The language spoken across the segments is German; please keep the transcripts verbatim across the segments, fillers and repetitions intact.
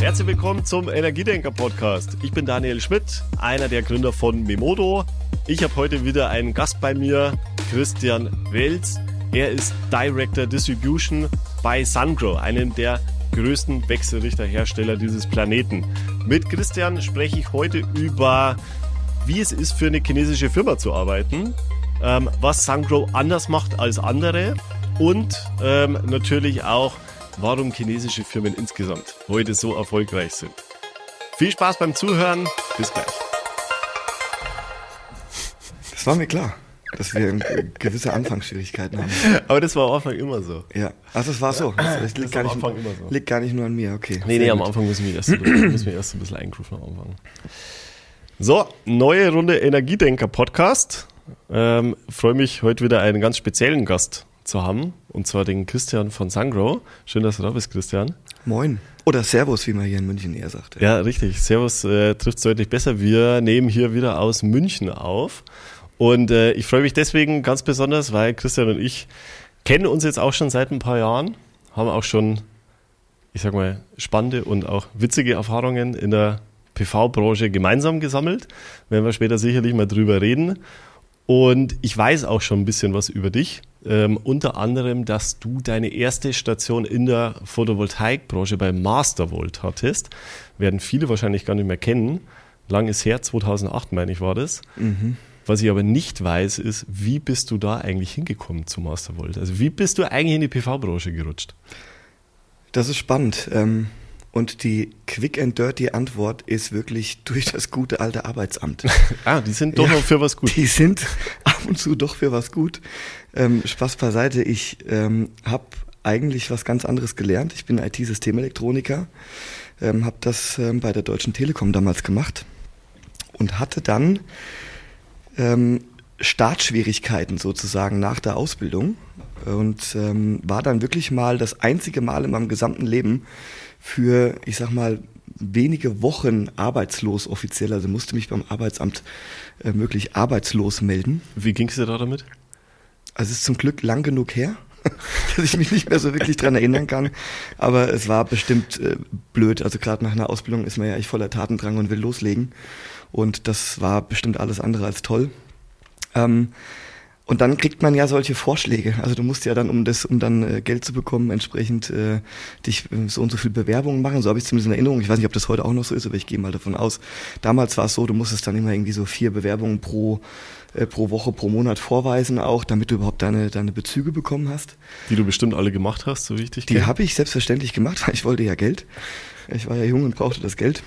Herzlich willkommen zum Energiedenker-Podcast. Ich bin Daniel Schmidt, einer der Gründer von Memodo. Ich habe heute wieder einen Gast bei mir, Christian Welz. Er ist Director Distribution bei Sungrow, einem der größten Wechselrichterhersteller dieses Planeten. Mit Christian spreche ich heute über, wie es ist, für eine chinesische Firma zu arbeiten, ähm, was Sungrow anders macht als andere und ähm, natürlich auch, warum chinesische Firmen insgesamt heute so erfolgreich sind. Viel Spaß beim Zuhören, bis gleich. Das war mir klar, dass wir gewisse Anfangsschwierigkeiten haben. Aber das war am Anfang immer so. Ja, also es war so. Das liegt, gar nicht, am Anfang immer so. liegt gar nicht nur an mir, okay. Nee, nee, am Anfang müssen wir erst, müssen wir erst ein bisschen eingrooven am Anfang. So, neue Runde Energiedenker-Podcast. Ähm, freue mich, heute wieder einen ganz speziellen Gast zu haben, und zwar den Christian von Sungrow. Schön, dass du da bist, Christian. Moin. Oder Servus, wie man hier in München eher sagt. Ja, richtig. Servus äh, trifft es deutlich besser. Wir nehmen hier wieder aus München auf. Und äh, ich freue mich deswegen ganz besonders, weil Christian und ich kennen uns jetzt auch schon seit ein paar Jahren, haben auch schon, ich sag mal, spannende und auch witzige Erfahrungen in der P V-Branche gemeinsam gesammelt. Werden wir später sicherlich mal drüber reden. Und ich weiß auch schon ein bisschen was über dich. Ähm, unter anderem, dass du deine erste Station in der Photovoltaikbranche bei Mastervolt hattest. Werden viele wahrscheinlich gar nicht mehr kennen. Lang ist her, zweitausendacht meine ich war das. Mhm. Was ich aber nicht weiß, ist, wie bist du da eigentlich hingekommen zu Mastervolt? Also wie bist du eigentlich in die P V-Branche gerutscht? Das ist spannend. Ähm Und die quick and dirty Antwort ist wirklich durch das gute alte Arbeitsamt. Ah, die sind doch ja, noch für was gut. Die sind ab und zu doch für was gut. Ähm, Spaß beiseite, ich ähm, habe eigentlich was ganz anderes gelernt. Ich bin I T-Systemelektroniker, ähm, habe das ähm, bei der Deutschen Telekom damals gemacht und hatte dann ähm, Startschwierigkeiten sozusagen nach der Ausbildung und ähm, war dann wirklich mal das einzige Mal in meinem gesamten Leben für, ich sag mal, wenige Wochen arbeitslos offiziell, also musste mich beim Arbeitsamt äh, wirklich arbeitslos melden. Wie ging es dir da damit? Also es ist zum Glück lang genug her, dass ich mich nicht mehr so wirklich dran erinnern kann, aber es war bestimmt äh, blöd, also gerade nach einer Ausbildung ist man ja echt voller Tatendrang und will loslegen und das war bestimmt alles andere als toll. Ähm, Und dann kriegt man ja solche Vorschläge. Also du musst ja dann, um das, um dann äh, Geld zu bekommen, entsprechend äh, dich äh, so und so viel Bewerbungen machen. So habe ich zumindest in Erinnerung. Ich weiß nicht, ob das heute auch noch so ist, aber ich gehe mal davon aus. Damals war es so, du musstest dann immer irgendwie so vier Bewerbungen pro äh, pro Woche, pro Monat vorweisen, auch, damit du überhaupt deine deine Bezüge bekommen hast. Die du bestimmt alle gemacht hast, so wie ich dich kenne. Die habe ich selbstverständlich gemacht, weil ich wollte ja Geld. Ich war ja jung und brauchte das Geld.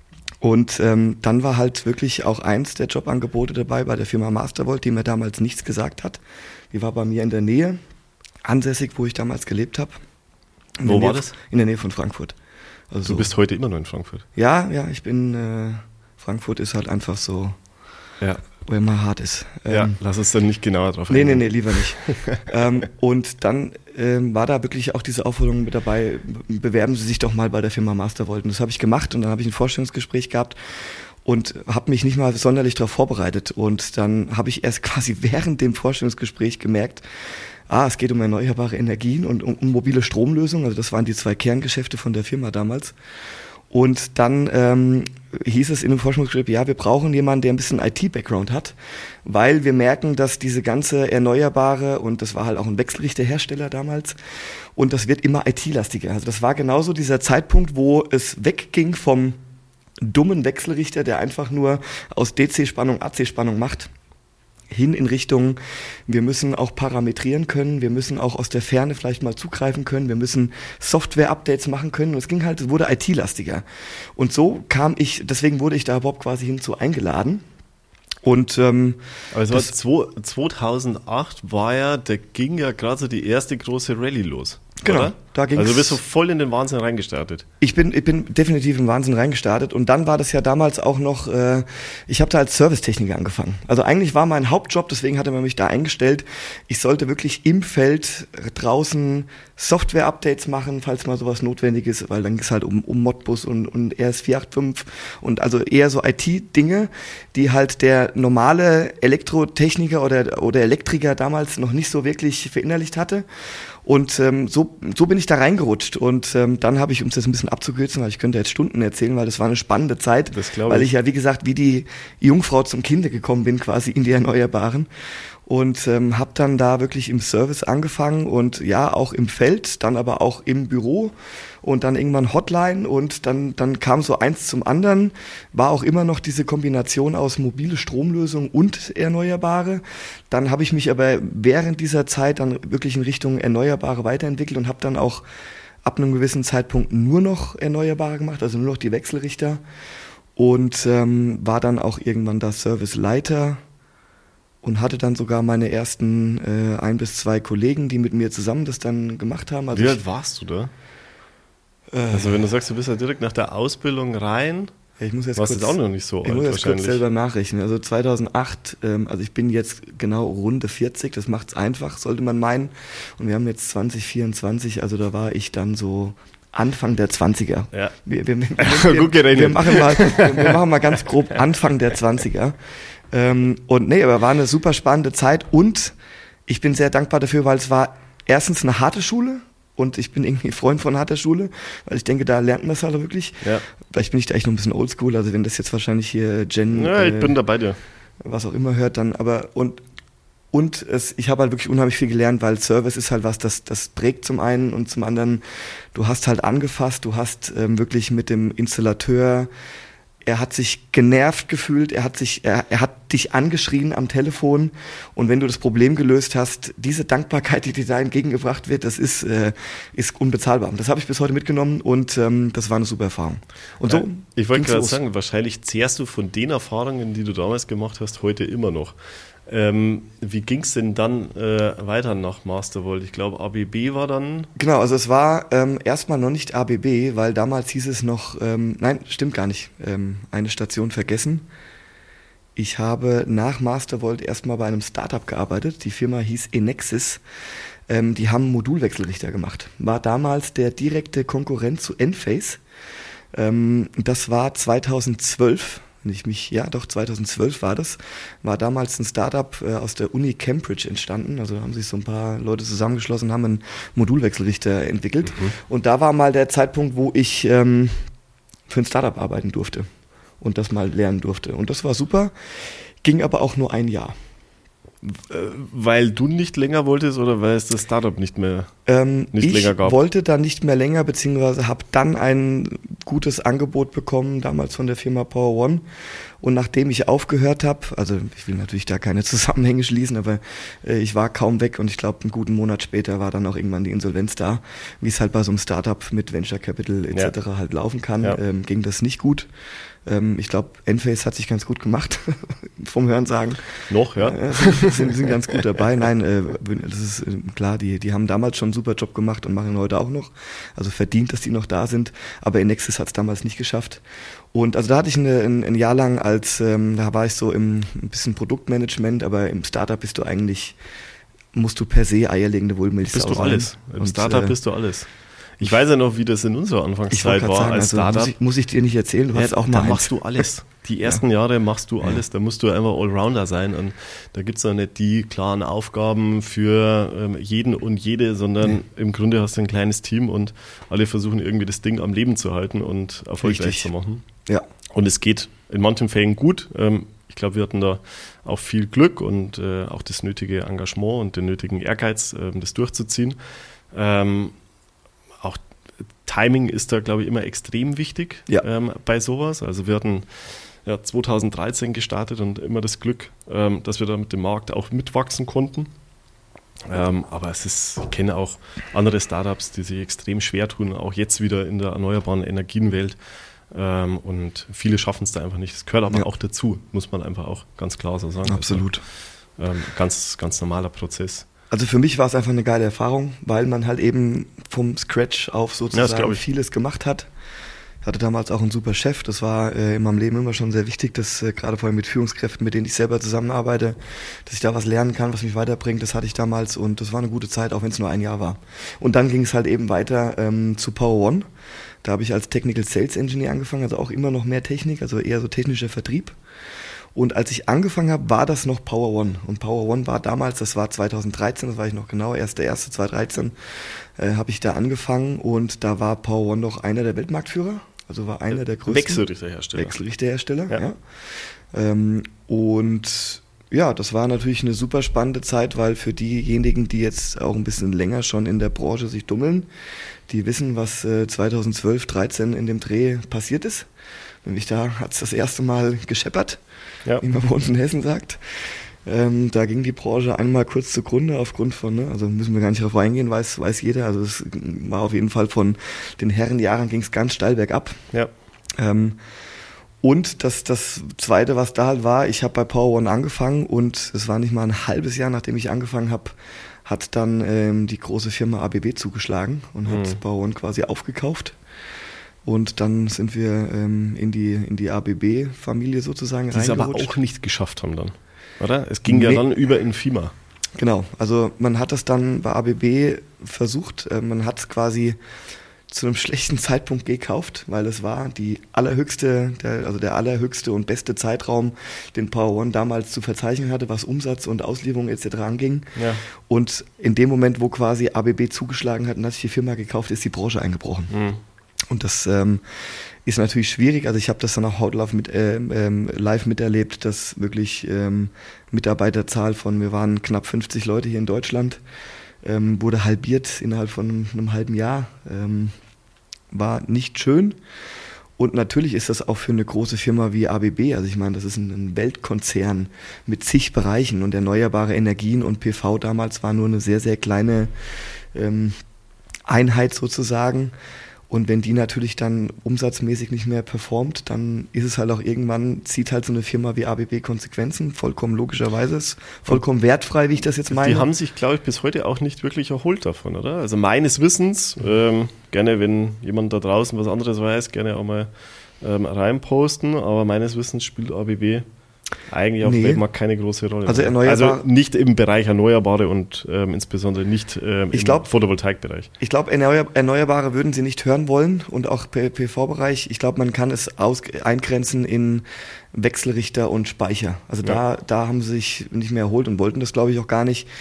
Und ähm, dann war halt wirklich auch eins der Jobangebote dabei bei der Firma Mastervolt, die mir damals nichts gesagt hat. Die war bei mir in der Nähe, ansässig, wo ich damals gelebt habe. Wo war das? In der Nähe von Frankfurt. Also du bist heute immer noch in Frankfurt? Ja, ja, ich bin, äh, Frankfurt ist halt einfach so, ja, where my heart is. Ähm, ja, lass uns dann nicht genauer drauf eingehen. Nee, eingehen. nee, nee, lieber nicht. ähm, und dann ähm, war da wirklich auch diese Aufforderung mit dabei, bewerben Sie sich doch mal bei der Firma Mastervolt. Und das habe ich gemacht und dann habe ich ein Vorstellungsgespräch gehabt und habe mich nicht mal sonderlich darauf vorbereitet. Und dann habe ich erst quasi während dem Vorstellungsgespräch gemerkt, ah, es geht um erneuerbare Energien und um, um mobile Stromlösungen. Also das waren die zwei Kerngeschäfte von der Firma damals. Und dann ähm, hieß es in dem Forschungsgespräch, ja, wir brauchen jemanden, der ein bisschen I T-Background hat, weil wir merken, dass diese ganze Erneuerbare, und das war halt auch ein Wechselrichterhersteller damals, und das wird immer I T-lastiger. Also das war genauso dieser Zeitpunkt, wo es wegging vom dummen Wechselrichter, der einfach nur aus D C-Spannung A C-Spannung macht, hin in Richtung, wir müssen auch parametrieren können, wir müssen auch aus der Ferne vielleicht mal zugreifen können, wir müssen Software-Updates machen können und es ging halt, es wurde I T-lastiger. Und so kam ich, deswegen wurde ich da überhaupt quasi hinzu eingeladen. Und ähm, aber es war zwei, zweitausendacht war ja, da ging ja gerade so die erste große Rallye los. Genau, oder? Da ging's, also bist du voll in den Wahnsinn reingestartet. Ich bin, ich bin definitiv im Wahnsinn reingestartet und dann war das ja damals auch noch, äh, ich habe da als Servicetechniker angefangen. Also eigentlich war mein Hauptjob, deswegen hatte man mich da eingestellt, ich sollte wirklich im Feld draußen Software-Updates machen, falls mal sowas notwendig ist, weil dann ging es halt um, um Modbus und, und R S vier acht fünf und also eher so I T-Dinge, die halt der normale Elektrotechniker oder, oder Elektriker damals noch nicht so wirklich verinnerlicht hatte. Und ähm, so, so bin ich ich da reingerutscht und ähm, dann habe ich, um es jetzt ein bisschen abzukürzen, weil ich könnte jetzt Stunden erzählen, weil das war eine spannende Zeit, Das glaube weil ich. ich ja, wie gesagt, wie die Jungfrau zum Kinde gekommen bin, quasi in die Erneuerbaren. Und ähm, habe dann da wirklich im Service angefangen und ja, auch im Feld, dann aber auch im Büro und dann irgendwann Hotline und dann, dann kam so eins zum anderen, war auch immer noch diese Kombination aus mobile Stromlösung und Erneuerbare. Dann habe ich mich aber während dieser Zeit dann wirklich in Richtung Erneuerbare weiterentwickelt und habe dann auch ab einem gewissen Zeitpunkt nur noch Erneuerbare gemacht, also nur noch die Wechselrichter und ähm, war dann auch irgendwann da Serviceleiter. Und hatte dann sogar meine ersten äh, ein bis zwei Kollegen, die mit mir zusammen das dann gemacht haben. Also Wie ich, alt warst du da? äh, Also wenn du sagst, du bist ja direkt nach der Ausbildung rein, ich muss jetzt warst kurz, jetzt auch noch nicht so ich alt muss jetzt kurz wahrscheinlich. selber nachrechnen. Also zweitausendacht, ähm, also ich bin jetzt genau runde vierzig, das macht's einfach, sollte man meinen. Und wir haben jetzt zwanzig vierundzwanzig, also da war ich dann so Anfang der zwanziger. Ja. Wir, wir, wir, wir, Gut gerechnet. wir, machen mal, wir machen mal ganz grob Anfang der zwanziger. Ähm, und nee, aber war eine super spannende Zeit und ich bin sehr dankbar dafür, weil es war erstens eine harte Schule und ich bin irgendwie Freund von harter Schule, weil ich denke, da lernt man es halt wirklich. Ja. Vielleicht bin ich da echt noch ein bisschen oldschool, also wenn das jetzt wahrscheinlich hier Gen, Ja, ich äh, bin da bei dir. was auch immer hört, dann aber und und es, ich habe halt wirklich unheimlich viel gelernt, weil Service ist halt was, das, das prägt zum einen und zum anderen, du hast halt angefasst, du hast ähm, wirklich mit dem Installateur, er hat sich genervt gefühlt, er hat sich, er, er hat dich angeschrien am Telefon und wenn du das Problem gelöst hast, diese Dankbarkeit, die dir da entgegengebracht wird, das ist, äh, ist unbezahlbar. Und das habe ich bis heute mitgenommen und ähm, das war eine super Erfahrung. Und so Ja, ich wollte ging's gerade los. sagen, wahrscheinlich zehrst du von den Erfahrungen, die du damals gemacht hast, heute immer noch. Ähm, wie ging es denn dann äh, weiter nach Mastervolt? Ich glaube, A B B war dann... Genau, also es war ähm, erstmal noch nicht A B B, weil damals hieß es noch, ähm, nein, stimmt gar nicht, ähm, eine Station vergessen. Ich habe nach Mastervolt erstmal bei einem Startup gearbeitet, die Firma hieß Enexis. Ähm, die haben Modulwechselrichter gemacht. War damals der direkte Konkurrent zu Enphase. Ähm, das war zweitausendzwölf. Wenn ich mich, ja doch, zweitausendzwölf war das, war damals ein Startup äh, aus der Uni Cambridge entstanden, also da haben sich so ein paar Leute zusammengeschlossen, haben einen Modulwechselrichter entwickelt Mhm. und da war mal der Zeitpunkt, wo ich ähm, für ein Startup arbeiten durfte und das mal lernen durfte und das war super, ging aber auch nur ein Jahr. Äh, weil du nicht länger wolltest oder weil es das Startup nicht mehr... Ähm, Nicht ich länger gab. wollte dann nicht mehr länger, beziehungsweise habe dann ein gutes Angebot bekommen, damals von der Firma Power One. Und nachdem ich aufgehört habe, also ich will natürlich da keine Zusammenhänge schließen, aber äh, ich war kaum weg und ich glaube, einen guten Monat später war dann auch irgendwann die Insolvenz da. Wie es halt bei so einem Startup mit Venture Capital et cetera Ja. halt laufen kann, Ja. ähm, ging das nicht gut. Ähm, ich glaube, Enphase hat sich ganz gut gemacht, vom Hörensagen. Noch, ja? Ja, sind, sind, sind ganz gut dabei. Nein, äh, das ist äh, klar, die, die haben damals schon einen super Job gemacht und machen heute auch noch. Also verdient, dass die noch da sind. Aber Enexis hat es damals nicht geschafft. Und also da hatte ich eine, ein, ein Jahr lang als, ähm, da war ich so im ein bisschen Produktmanagement, aber im Startup bist du eigentlich, musst du per se eierlegende Wollmilchsau Bist du sein. alles. Im Und, Startup äh, bist du alles. Ich weiß ja noch, wie das in unserer ich Anfangszeit wollte war gerade sagen, als also Startup. muss ich, muss ich dir nicht erzählen, du hast Ja, auch mal da eins. machst du alles. Die ersten Jahre machst du alles, da musst du einfach Allrounder sein und da gibt es auch nicht die klaren Aufgaben für ähm, jeden und jede, sondern Nee. im Grunde hast du ein kleines Team und alle versuchen irgendwie das Ding am Leben zu halten und erfolgreich Richtig. zu machen. Ja, Und es geht in manchen Fällen gut. Ähm, ich glaube, wir hatten da auch viel Glück und äh, auch das nötige Engagement und den nötigen Ehrgeiz, ähm, das durchzuziehen. Ähm, auch Timing ist da, glaube ich, immer extrem wichtig Ja. ähm, bei sowas. Also wir hatten ja, zweitausenddreizehn gestartet und immer das Glück, ähm, dass wir da mit dem Markt auch mitwachsen konnten. Ähm, aber es ist, ich kenne auch andere Startups, die sich extrem schwer tun, auch jetzt wieder in der erneuerbaren Energienwelt. Ähm, und viele schaffen es da einfach nicht. Das gehört aber Ja. auch dazu, muss man einfach auch ganz klar so sagen. absolut. Also, ähm, ganz, ganz normaler Prozess. Also für mich war es einfach eine geile Erfahrung, weil man halt eben vom Scratch auf Ja, das sozusagen glaub ich. vieles gemacht hat. Ich hatte damals auch einen super Chef, das war äh, in meinem Leben immer schon sehr wichtig, dass äh, gerade vor allem mit Führungskräften, mit denen ich selber zusammenarbeite, dass ich da was lernen kann, was mich weiterbringt, das hatte ich damals und das war eine gute Zeit, auch wenn es nur ein Jahr war. Und dann ging es halt eben weiter ähm, zu Power One. Da habe ich als Technical Sales Engineer angefangen, also auch immer noch mehr Technik, also eher so technischer Vertrieb. Und als ich angefangen habe, war das noch Power One. Und Power One war damals, das war zweitausenddreizehn, das war ich noch genau, erster erster zweitausenddreizehn, äh, habe ich da angefangen und da war Power One noch einer der Weltmarktführer. Also war einer der größten Wechselrichterhersteller. Wechselrichterhersteller, ja. Ja. Ähm, und ja, das war natürlich eine super spannende Zeit, weil für diejenigen, die jetzt auch ein bisschen länger schon in der Branche sich dummeln, die wissen, was äh, zweitausendzwölf, dreizehn in dem Dreh passiert ist. Nämlich da hat es das erste Mal gescheppert, Ja. wie man bei uns in Hessen sagt. Ähm, da ging die Branche einmal kurz zugrunde aufgrund von, ne, also müssen wir gar nicht darauf eingehen, weiß, weiß jeder. Also es war auf jeden Fall von den Herrenjahren ging es ganz steil bergab. Ja. Ähm, und das, das Zweite, was da halt war, ich habe bei Power One angefangen und es war nicht mal ein halbes Jahr, nachdem ich angefangen habe, hat dann ähm, die große Firma A B B zugeschlagen und hat Mhm. Power One quasi aufgekauft. Und dann sind wir ähm, in die, in die A B B-Familie sozusagen Die es aber reingerutscht. auch nicht geschafft haben dann, oder? Es ging ja Nee. dann über Infima. Genau, also man hat das dann bei A B B versucht, äh, man hat es quasi zu einem schlechten Zeitpunkt gekauft, weil es war die allerhöchste, der, also der allerhöchste und beste Zeitraum, den Power One damals zu verzeichnen hatte, was Umsatz und Auslieferung et cetera anging. Ja. Und in dem Moment, wo quasi A B B zugeschlagen hat und hat sich die Firma gekauft, ist die Branche eingebrochen. Mhm. Und das ähm, ist natürlich schwierig. Also ich habe das dann auch hautlive mit, ähm, ähm, live miterlebt, dass wirklich ähm, Mitarbeiterzahl von, wir waren knapp fünfzig Leute hier in Deutschland, ähm, wurde halbiert innerhalb von einem, einem halben Jahr. Ähm, war nicht schön. Und natürlich ist das auch für eine große Firma wie A B B, also ich meine, das ist ein, ein Weltkonzern mit zig Bereichen und erneuerbare Energien und P V damals war nur eine sehr, sehr kleine ähm, Einheit sozusagen. Und wenn die natürlich dann umsatzmäßig nicht mehr performt, dann ist es halt auch irgendwann, zieht halt so eine Firma wie A B B Konsequenzen, vollkommen logischerweise, ist vollkommen wertfrei, wie ich das jetzt meine. Die haben sich, glaube ich, bis heute auch nicht wirklich erholt davon, oder? Also meines Wissens, ähm, gerne, wenn jemand da draußen was anderes weiß, gerne auch mal ähm, reinposten, aber meines Wissens spielt A B B eigentlich auf Nee. dem Weltmarkt keine große Rolle. Also mehr. erneuerbar- also nicht im Bereich Erneuerbare und ähm, insbesondere nicht ähm, Ich im glaub- Photovoltaikbereich. Ich glaube, Erneuer Erneuerbare würden sie nicht hören wollen und auch P V-Bereich. Ich glaube, man kann es aus eingrenzen in Wechselrichter und Speicher. Also Ja. da, da haben sie sich nicht mehr erholt und wollten das, glaube ich, auch gar nicht.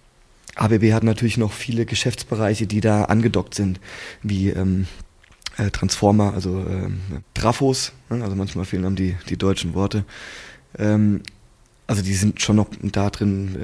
A B B hat natürlich noch viele Geschäftsbereiche, die da angedockt sind, wie ähm, äh, Transformer, also ähm, Trafos, ne? Also manchmal fehlen einem die, die deutschen Worte. Ähm, also die sind schon noch da drin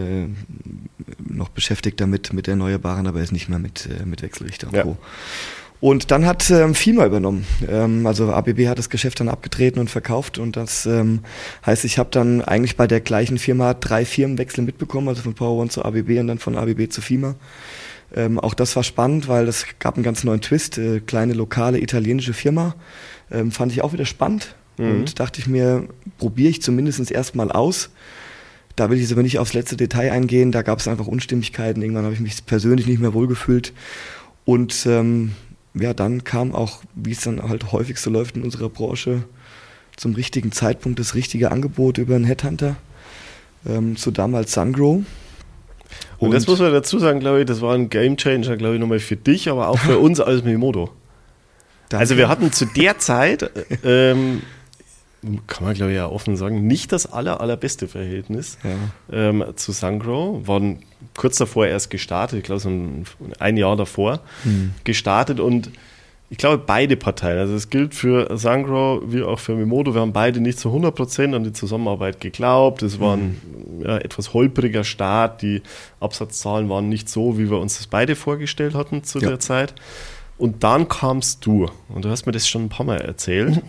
äh, noch beschäftigt damit, mit Erneuerbaren, aber ist nicht mehr mit, äh, mit Wechselrichter und Ja. Co. Und dann hat ähm, FIMA übernommen. Ähm, also A B B hat das Geschäft dann abgetreten und verkauft und das ähm, heißt, ich habe dann eigentlich bei der gleichen Firma drei Firmenwechsel mitbekommen, also von Power One zu A B B und dann von A B B zu FIMA. Ähm, auch das war spannend, weil es gab einen ganz neuen Twist, äh, kleine lokale italienische Firma, ähm, fand ich auch wieder spannend. Mhm. Und dachte ich mir, probiere ich zumindest erstmal aus. Da will ich jetzt aber nicht aufs letzte Detail eingehen, da gab es einfach Unstimmigkeiten, irgendwann habe ich mich persönlich nicht mehr wohlgefühlt. Und ähm, ja, dann kam auch, wie es dann halt häufig so läuft in unserer Branche, zum richtigen Zeitpunkt das richtige Angebot über einen Headhunter, ähm, zu damals Sungrow. Und, und das muss man dazu sagen, glaube ich, das war ein Gamechanger, glaube ich, nochmal für dich, aber auch für uns als Mimodo. Danke. Also wir hatten zu der Zeit, ähm, kann man glaube ich ja offen sagen, nicht das aller, allerbeste Verhältnis Ja. ähm, zu Sungrow. Waren kurz davor erst gestartet, ich glaube so ein, ein Jahr davor Hm. gestartet und ich glaube beide Parteien, also es gilt für Sungrow wie auch für Mimodo, wir haben beide nicht zu hundert Prozent an die Zusammenarbeit geglaubt. Es war ein ja, etwas holpriger Start, die Absatzzahlen waren nicht so, wie wir uns das beide vorgestellt hatten zu Ja. der Zeit. Und dann kamst du und du hast mir das schon ein paar Mal erzählt.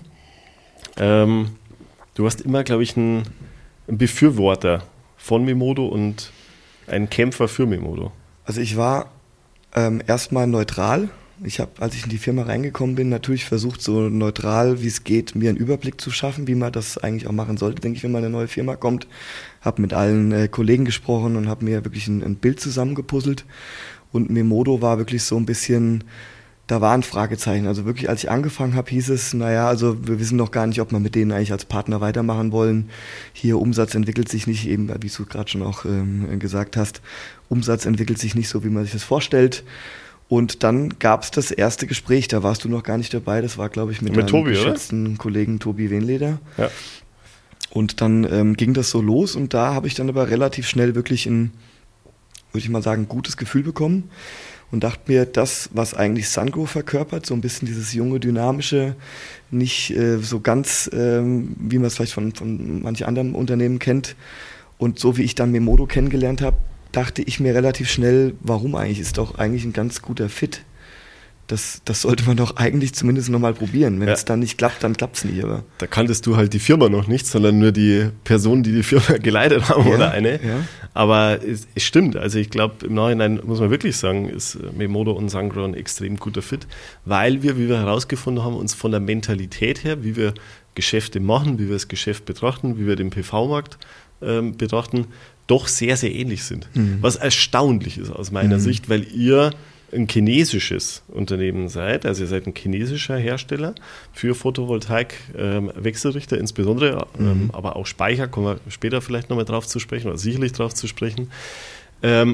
Ähm, du warst immer, glaube ich, ein, ein Befürworter von Mimodo und ein Kämpfer für Mimodo. Also ich war ähm, erstmal neutral. Ich habe, als ich in die Firma reingekommen bin, natürlich versucht, so neutral wie es geht, mir einen Überblick zu schaffen, wie man das eigentlich auch machen sollte, denke ich, wenn man in eine neue Firma kommt. Habe mit allen äh, Kollegen gesprochen und habe mir wirklich ein, ein Bild zusammengepuzzelt. Und Mimodo war wirklich so ein bisschen, da war ein Fragezeichen. Also wirklich, als ich angefangen habe, hieß es, naja, also wir wissen noch gar nicht, ob wir mit denen eigentlich als Partner weitermachen wollen. Hier Umsatz entwickelt sich nicht, eben wie du gerade schon auch ähm, gesagt hast, Umsatz entwickelt sich nicht so, wie man sich das vorstellt. Und dann gab es das erste Gespräch, da warst du noch gar nicht dabei, das war, glaube ich, mit, Mit deinem Tobi, geschätzten oder? Kollegen Tobi Wenleder. Ja. Und dann ähm, ging das so los und da habe ich dann aber relativ schnell wirklich ein, würde ich mal sagen, gutes Gefühl bekommen und dachte mir, das, was eigentlich Sungrow verkörpert, so ein bisschen dieses junge, dynamische, nicht äh, so ganz, ähm, wie man es vielleicht von, von manchen anderen Unternehmen kennt. Und so wie ich dann Memodo kennengelernt habe, dachte ich mir relativ schnell, warum eigentlich? Ist doch eigentlich ein ganz guter Fit. Das, das sollte man doch eigentlich zumindest nochmal probieren. Wenn ja. es dann nicht klappt, dann klappt es nicht. Aber da kanntest du halt die Firma noch nicht, sondern nur die Personen, die die Firma geleitet haben ja, oder eine. Ja. Aber es, es stimmt. Also ich glaube, im Nachhinein muss man wirklich sagen, ist Memodo und Sungrow ein extrem guter Fit, weil wir, wie wir herausgefunden haben, uns von der Mentalität her, wie wir Geschäfte machen, wie wir das Geschäft betrachten, wie wir den P V-Markt ähm, betrachten, doch sehr, sehr ähnlich sind. Mhm. Was erstaunlich ist aus meiner mhm. Sicht, weil ihr ein chinesisches Unternehmen seid, also ihr seid ein chinesischer Hersteller für Photovoltaik-Wechselrichter ähm, insbesondere, mhm. ähm, aber auch Speicher, kommen wir später vielleicht nochmal drauf zu sprechen oder sicherlich drauf zu sprechen. Ähm,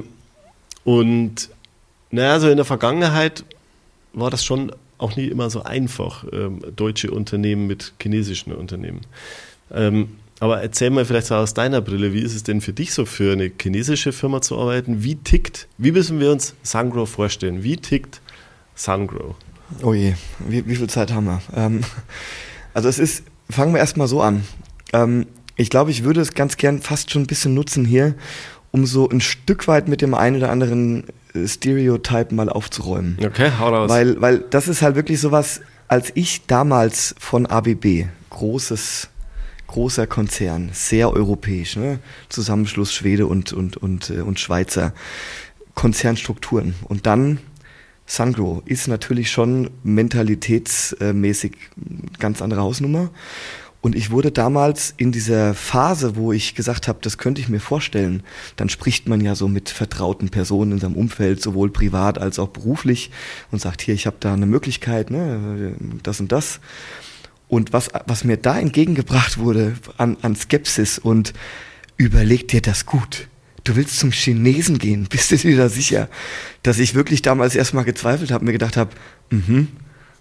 und naja, also in der Vergangenheit war das schon auch nie immer so einfach, ähm, deutsche Unternehmen mit chinesischen Unternehmen. Ähm, Aber erzähl mal vielleicht so aus deiner Brille, wie ist es denn für dich so für eine chinesische Firma zu arbeiten? Wie tickt, wie müssen wir uns Sungrow vorstellen? Wie tickt Sungrow? Oh je, wie, wie viel Zeit haben wir? Ähm, also es ist, fangen wir erstmal so an. Ähm, ich glaube, ich würde es ganz gern fast schon ein bisschen nutzen hier, um so ein Stück weit mit dem einen oder anderen Stereotype mal aufzuräumen. Okay, hau raus. Weil, weil das ist halt wirklich sowas, als ich damals von A B B, großes großer Konzern, sehr europäisch, ne? Zusammenschluss Schwede und, und, und, und Schweizer Konzernstrukturen. Und dann Sungrow ist natürlich schon mentalitätsmäßig eine ganz andere Hausnummer. Und ich wurde damals in dieser Phase, wo ich gesagt habe, das könnte ich mir vorstellen, dann spricht man ja so mit vertrauten Personen in seinem Umfeld, sowohl privat als auch beruflich und sagt, hier, ich habe da eine Möglichkeit, ne, das und das. Und was, was mir da entgegengebracht wurde an, an Skepsis und überleg dir das gut. Du willst zum Chinesen gehen, bist du dir da sicher? Dass ich wirklich damals erstmal gezweifelt habe, mir gedacht habe, mhm,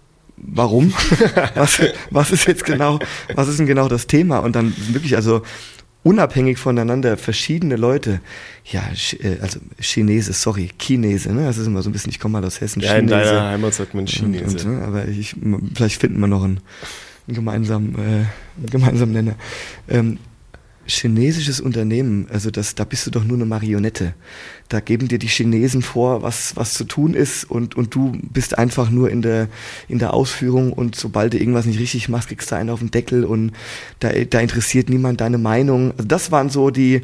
warum? was, was ist jetzt genau, was ist denn genau das Thema? Und dann wirklich, also unabhängig voneinander verschiedene Leute, ja, also Chinese, sorry, Chinese, ne? Das ist immer so ein bisschen, ich komme mal aus Hessen, ja, Chinese. In deiner Heimat sagt man Chinese. Und, und, aber ich, vielleicht finden wir noch einen gemeinsam äh, gemeinsam Nenner. Ähm, chinesisches Unternehmen, also das, da bist du doch nur eine Marionette. Da geben dir die Chinesen vor, was, was zu tun ist und, und du bist einfach nur in der, in der Ausführung und sobald du irgendwas nicht richtig machst, kriegst du einen auf den Deckel und da, da interessiert niemand deine Meinung. Also das waren so die,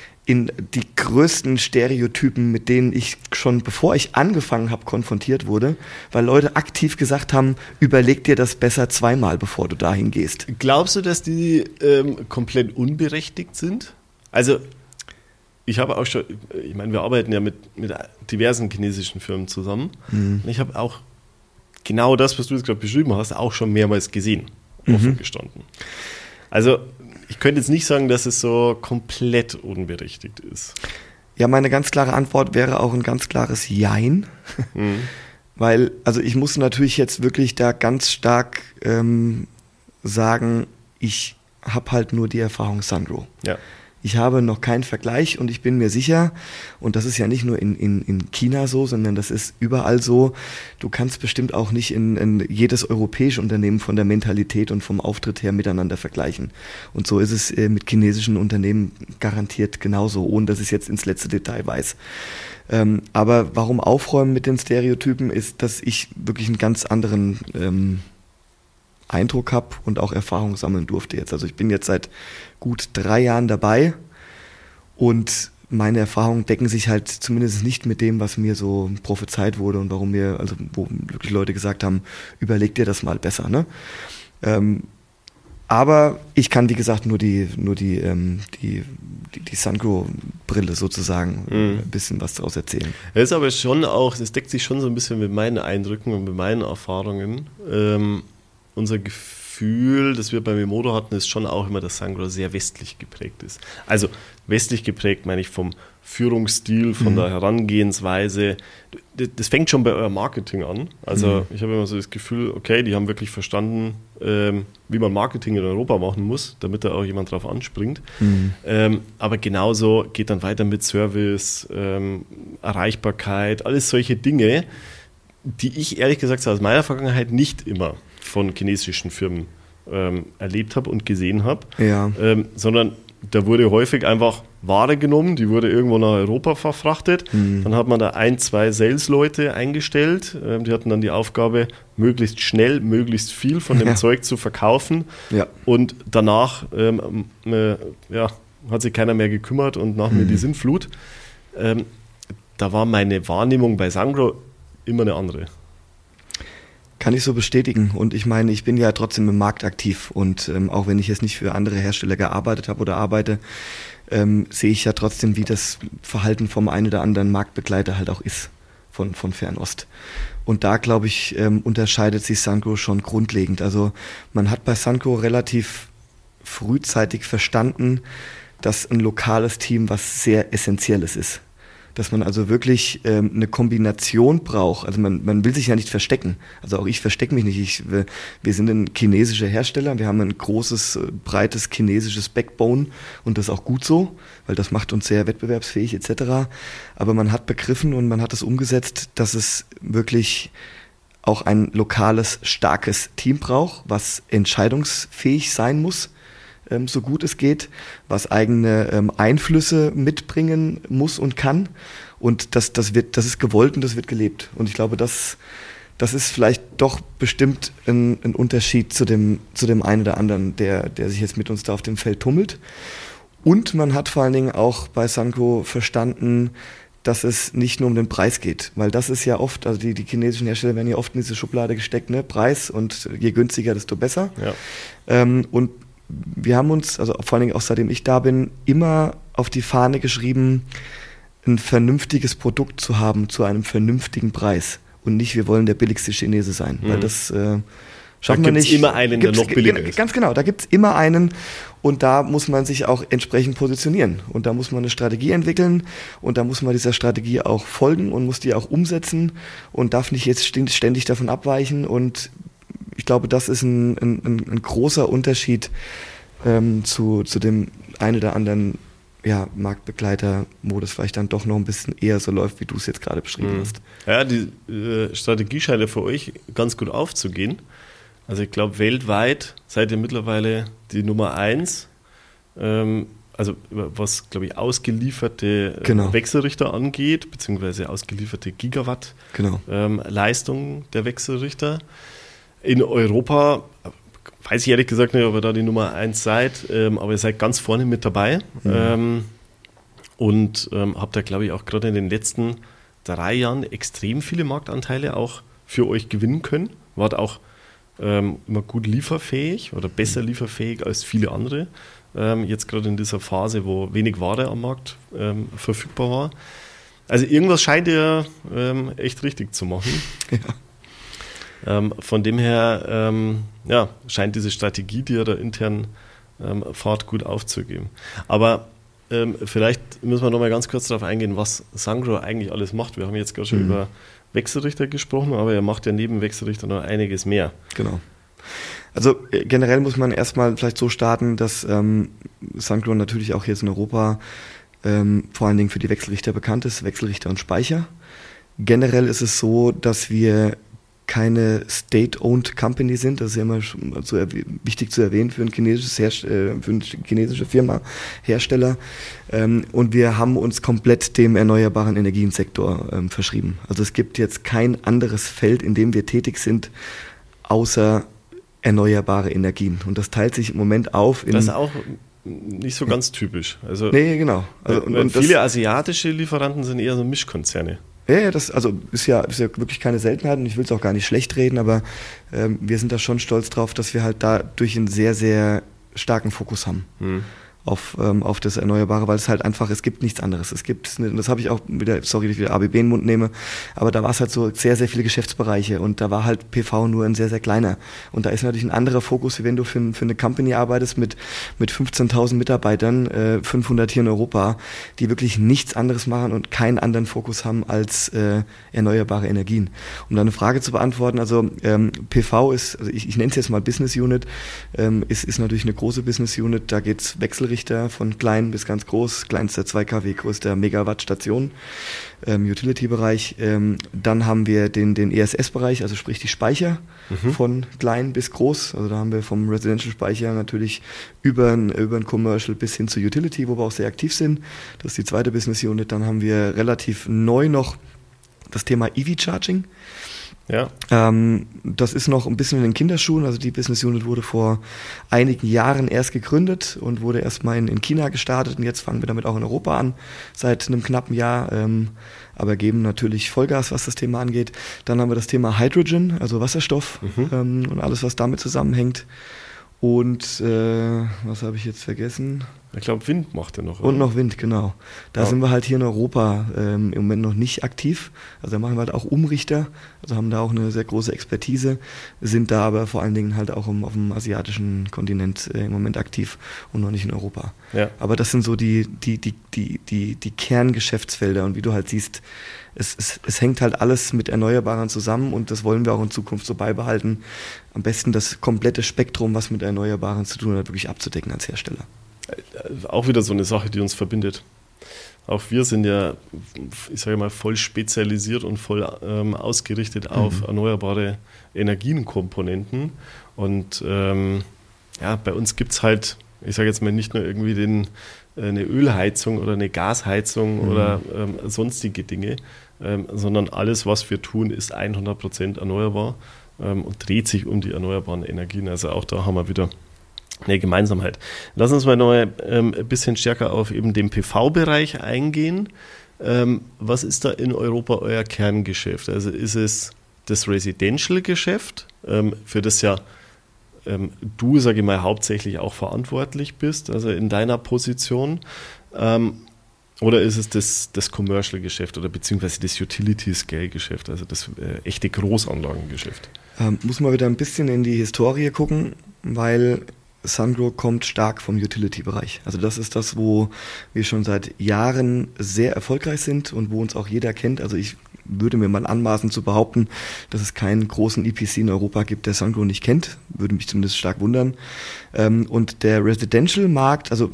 in die größten Stereotypen, mit denen ich schon, bevor ich angefangen habe, konfrontiert wurde, weil Leute aktiv gesagt haben, überleg dir das besser zweimal, bevor du dahin gehst. Glaubst du, dass die ähm, komplett unberechtigt sind? Also ich habe auch schon, ich meine, wir arbeiten ja mit, mit diversen chinesischen Firmen zusammen mhm. und ich habe auch genau das, was du jetzt gerade beschrieben hast, auch schon mehrmals gesehen, offen mhm. gestanden. Also ich könnte jetzt nicht sagen, dass es so komplett unberechtigt ist. Ja, meine ganz klare Antwort wäre auch ein ganz klares Jein. Mhm. Weil, also ich muss natürlich jetzt wirklich da ganz stark ähm, sagen, ich habe halt nur die Erfahrung Sungrow. Ja. Ich habe noch keinen Vergleich und ich bin mir sicher, und das ist ja nicht nur in, in, in China so, sondern das ist überall so, du kannst bestimmt auch nicht in, in jedes europäische Unternehmen von der Mentalität und vom Auftritt her miteinander vergleichen. Und so ist es äh, mit chinesischen Unternehmen garantiert genauso, ohne dass ich es jetzt ins letzte Detail weiß. Ähm, aber warum aufräumen mit den Stereotypen ist, dass ich wirklich einen ganz anderen ähm, Eindruck habe und auch Erfahrung sammeln durfte jetzt. Also ich bin jetzt seit gut drei Jahren dabei und meine Erfahrungen decken sich halt zumindest nicht mit dem, was mir so prophezeit wurde und warum mir, also wo wirklich Leute gesagt haben, überleg dir das mal besser, ne? Ähm, aber ich kann, wie gesagt, nur die, nur die, ähm, die, die, die Sungrow-Brille sozusagen mhm. ein bisschen was daraus erzählen. Das ist aber schon auch, es deckt sich schon so ein bisschen mit meinen Eindrücken und mit meinen Erfahrungen. Ähm, unser Gefühl, das wir bei Memodo hatten, ist schon auch immer, dass Sungrow sehr westlich geprägt ist. Also westlich geprägt meine ich vom Führungsstil, von mhm. der Herangehensweise. Das fängt schon bei eurem Marketing an. Also mhm. ich habe immer so das Gefühl, okay, die haben wirklich verstanden, ähm, wie man Marketing in Europa machen muss, damit da auch jemand drauf anspringt. Mhm. Ähm, aber genauso geht dann weiter mit Service, ähm, Erreichbarkeit, alles solche Dinge, die ich ehrlich gesagt aus meiner Vergangenheit nicht immer von chinesischen Firmen ähm, erlebt habe und gesehen habe, ja. ähm, sondern da wurde häufig einfach Ware genommen, die wurde irgendwo nach Europa verfrachtet. Mhm. Dann hat man da ein, zwei Sales-Leute eingestellt. Ähm, die hatten dann die Aufgabe, möglichst schnell, möglichst viel von dem ja. Zeug zu verkaufen. Ja. Und danach ähm, äh, ja, hat sich keiner mehr gekümmert und nach mhm. mir die Sinnflut. Ähm, da war meine Wahrnehmung bei Sangro immer eine andere. Kann ich so bestätigen. Und ich meine, ich bin ja trotzdem im Markt aktiv. Und ähm, auch wenn ich jetzt nicht für andere Hersteller gearbeitet habe oder arbeite, ähm, sehe ich ja trotzdem, wie das Verhalten vom einen oder anderen Marktbegleiter halt auch ist von, von Fernost. Und da, glaube ich, ähm, unterscheidet sich Sungrow schon grundlegend. Also man hat bei Sungrow relativ frühzeitig verstanden, dass ein lokales Team was sehr Essentielles ist. Dass man also wirklich ähm, eine Kombination braucht. Also man, man will sich ja nicht verstecken. Also auch ich verstecke mich nicht. Ich, wir, wir sind ein chinesischer Hersteller. Wir haben ein großes, breites chinesisches Backbone und das ist auch gut so, weil das macht uns sehr wettbewerbsfähig et cetera. Aber man hat begriffen und man hat es umgesetzt, dass es wirklich auch ein lokales, starkes Team braucht, was entscheidungsfähig sein muss, so gut es geht, was eigene ähm, Einflüsse mitbringen muss und kann. Und das, das, wird, das ist gewollt und das wird gelebt. Und ich glaube, das, das ist vielleicht doch bestimmt ein, ein Unterschied zu dem, zu dem einen oder anderen, der, der sich jetzt mit uns da auf dem Feld tummelt. Und man hat vor allen Dingen auch bei Sungrow verstanden, dass es nicht nur um den Preis geht, weil das ist ja oft, also die, die chinesischen Hersteller werden ja oft in diese Schublade gesteckt, ne? Preis und je günstiger, desto besser. Ja. Ähm, und wir haben uns, also vor allen Dingen auch seitdem ich da bin, immer auf die Fahne geschrieben, ein vernünftiges Produkt zu haben zu einem vernünftigen Preis. Und nicht, wir wollen der billigste Chinese sein. Mhm. Weil das äh, schaffen wir nicht. Da gibt es immer einen, der noch billiger ist. Ganz genau, da gibt es immer einen. Und da muss man sich auch entsprechend positionieren. Und da muss man eine Strategie entwickeln. Und da muss man dieser Strategie auch folgen und muss die auch umsetzen. Und darf nicht jetzt ständig davon abweichen. Und ich glaube, das ist ein, ein, ein großer Unterschied ähm, zu, zu dem einen oder anderen ja, Marktbegleiter, wo das vielleicht dann doch noch ein bisschen eher so läuft, wie du es jetzt gerade beschrieben mhm. hast. Ja, die äh, Strategie scheint ja für euch ganz gut aufzugehen. Also ich glaube, weltweit seid ihr mittlerweile die Nummer eins. Ähm, also was, glaube ich, ausgelieferte äh, genau. Wechselrichter angeht, beziehungsweise ausgelieferte Gigawatt genau. ähm, Leistung der Wechselrichter. In Europa, weiß ich ehrlich gesagt nicht, ob ihr da die Nummer eins seid, ähm, aber ihr seid ganz vorne mit dabei mhm. ähm, und ähm, habt da, glaube ich, auch gerade in den letzten drei Jahren extrem viele Marktanteile auch für euch gewinnen können. Wart auch ähm, immer gut lieferfähig oder besser lieferfähig als viele andere. Ähm, jetzt gerade in dieser Phase, wo wenig Ware am Markt ähm, verfügbar war. Also irgendwas scheint ihr ähm, echt richtig zu machen. Ja. Ähm, von dem her ähm, ja, scheint diese Strategie, die ihr da intern ähm, fahrt, gut aufzugeben. Aber ähm, vielleicht müssen wir noch mal ganz kurz darauf eingehen, was Sungrow eigentlich alles macht. Wir haben jetzt gerade schon mhm. über Wechselrichter gesprochen, aber er macht ja neben Wechselrichter noch einiges mehr. Genau. Also äh, generell muss man erstmal vielleicht so starten, dass ähm, Sungrow natürlich auch jetzt in Europa ähm, vor allen Dingen für die Wechselrichter bekannt ist, Wechselrichter und Speicher. Generell ist es so, dass wir keine State-owned Company sind. Das ist ja immer so wichtig zu erwähnen für ein chinesisches Herst- äh, für eine chinesische Firma, Hersteller. Ähm, und wir haben uns komplett dem erneuerbaren Energiensektor ähm, verschrieben. Also es gibt jetzt kein anderes Feld, in dem wir tätig sind, außer erneuerbare Energien. Und das teilt sich im Moment auf in... Das ist auch nicht so ganz typisch. Also, nee, genau. Also, und, und viele asiatische Lieferanten sind eher so Mischkonzerne. Ja, das also ist ja, ist ja wirklich keine Seltenheit und ich will es auch gar nicht schlecht reden, aber ähm, wir sind da schon stolz drauf, dass wir halt da durch einen sehr, sehr starken Fokus haben. Hm. auf, ähm, auf das Erneuerbare, weil es halt einfach, es gibt nichts anderes. Es gibt, das habe ich auch wieder, sorry, dass ich wieder A B B in den Mund nehme, aber da war es halt so sehr, sehr viele Geschäftsbereiche und da war halt P V nur ein sehr, sehr kleiner. Und da ist natürlich ein anderer Fokus, wie wenn du für, für eine Company arbeitest mit, mit fünfzehntausend Mitarbeitern, äh, fünfhundert hier in Europa, die wirklich nichts anderes machen und keinen anderen Fokus haben als äh, erneuerbare Energien. Um da eine Frage zu beantworten, also ähm, P V ist, also ich, ich nenne es jetzt mal Business Unit, ähm, ist, ist natürlich eine große Business Unit, da geht's Wechselrichter von klein bis ganz groß, kleinster zwei Kilowatt, größter Megawattstation, ähm, Utility-Bereich. Ähm, dann haben wir den, den E S S-Bereich, also sprich die Speicher mhm. von klein bis groß. Also da haben wir vom Residential-Speicher natürlich über ein, über ein Commercial bis hin zu Utility, wo wir auch sehr aktiv sind. Das ist die zweite Business Unit. Dann haben wir relativ neu noch das Thema E V-Charging. Ja. Ähm, das ist noch ein bisschen in den Kinderschuhen, also die Business Unit wurde vor einigen Jahren erst gegründet und wurde erstmal in, in China gestartet und jetzt fangen wir damit auch in Europa an, seit einem knappen Jahr, ähm, aber geben natürlich Vollgas, was das Thema angeht. Dann haben wir das Thema Hydrogen, also Wasserstoff mhm. ähm, und alles, was damit zusammenhängt. Und äh, was habe ich jetzt vergessen? Ich glaube, Wind macht er noch. Oder? Und noch Wind, genau. Da ja. sind wir halt hier in Europa ähm, im Moment noch nicht aktiv. Also da machen wir halt auch Umrichter, also haben da auch eine sehr große Expertise, sind da aber vor allen Dingen halt auch um, auf dem asiatischen Kontinent äh, im Moment aktiv und noch nicht in Europa. Ja. Aber das sind so die, die, die, die, die, die Kerngeschäftsfelder und wie du halt siehst, es, es, es hängt halt alles mit Erneuerbaren zusammen und das wollen wir auch in Zukunft so beibehalten. Am besten das komplette Spektrum, was mit Erneuerbaren zu tun hat, wirklich abzudecken als Hersteller. Auch wieder so eine Sache, die uns verbindet. Auch wir sind ja, ich sage mal, voll spezialisiert und voll ähm, ausgerichtet auf mhm. erneuerbare Energienkomponenten. Und ähm, ja, bei uns gibt es halt, ich sage jetzt mal, nicht nur irgendwie den, eine Ölheizung oder eine Gasheizung mhm. oder ähm, sonstige Dinge, ähm, sondern alles, was wir tun, ist hundert Prozent erneuerbar ähm, und dreht sich um die erneuerbaren Energien. Also auch da haben wir wieder eine Gemeinsamkeit. Lass uns mal noch ähm, ein bisschen stärker auf eben den P V-Bereich eingehen. Ähm, was ist da in Europa euer Kerngeschäft? Also ist es das Residential-Geschäft, ähm, für das ja ähm, du, sage ich mal, hauptsächlich auch verantwortlich bist, also in deiner Position, ähm, oder ist es das, das Commercial-Geschäft oder beziehungsweise das Utility-Scale-Geschäft, also das äh, echte Großanlagengeschäft? Ähm, muss man wieder ein bisschen in die Historie gucken, weil Sungrow kommt stark vom Utility-Bereich. Also das ist das, wo wir schon seit Jahren sehr erfolgreich sind und wo uns auch jeder kennt. Also ich würde mir mal anmaßen zu behaupten, dass es keinen großen E P C in Europa gibt, der Sungrow nicht kennt. Würde mich zumindest stark wundern. Und der Residential-Markt, also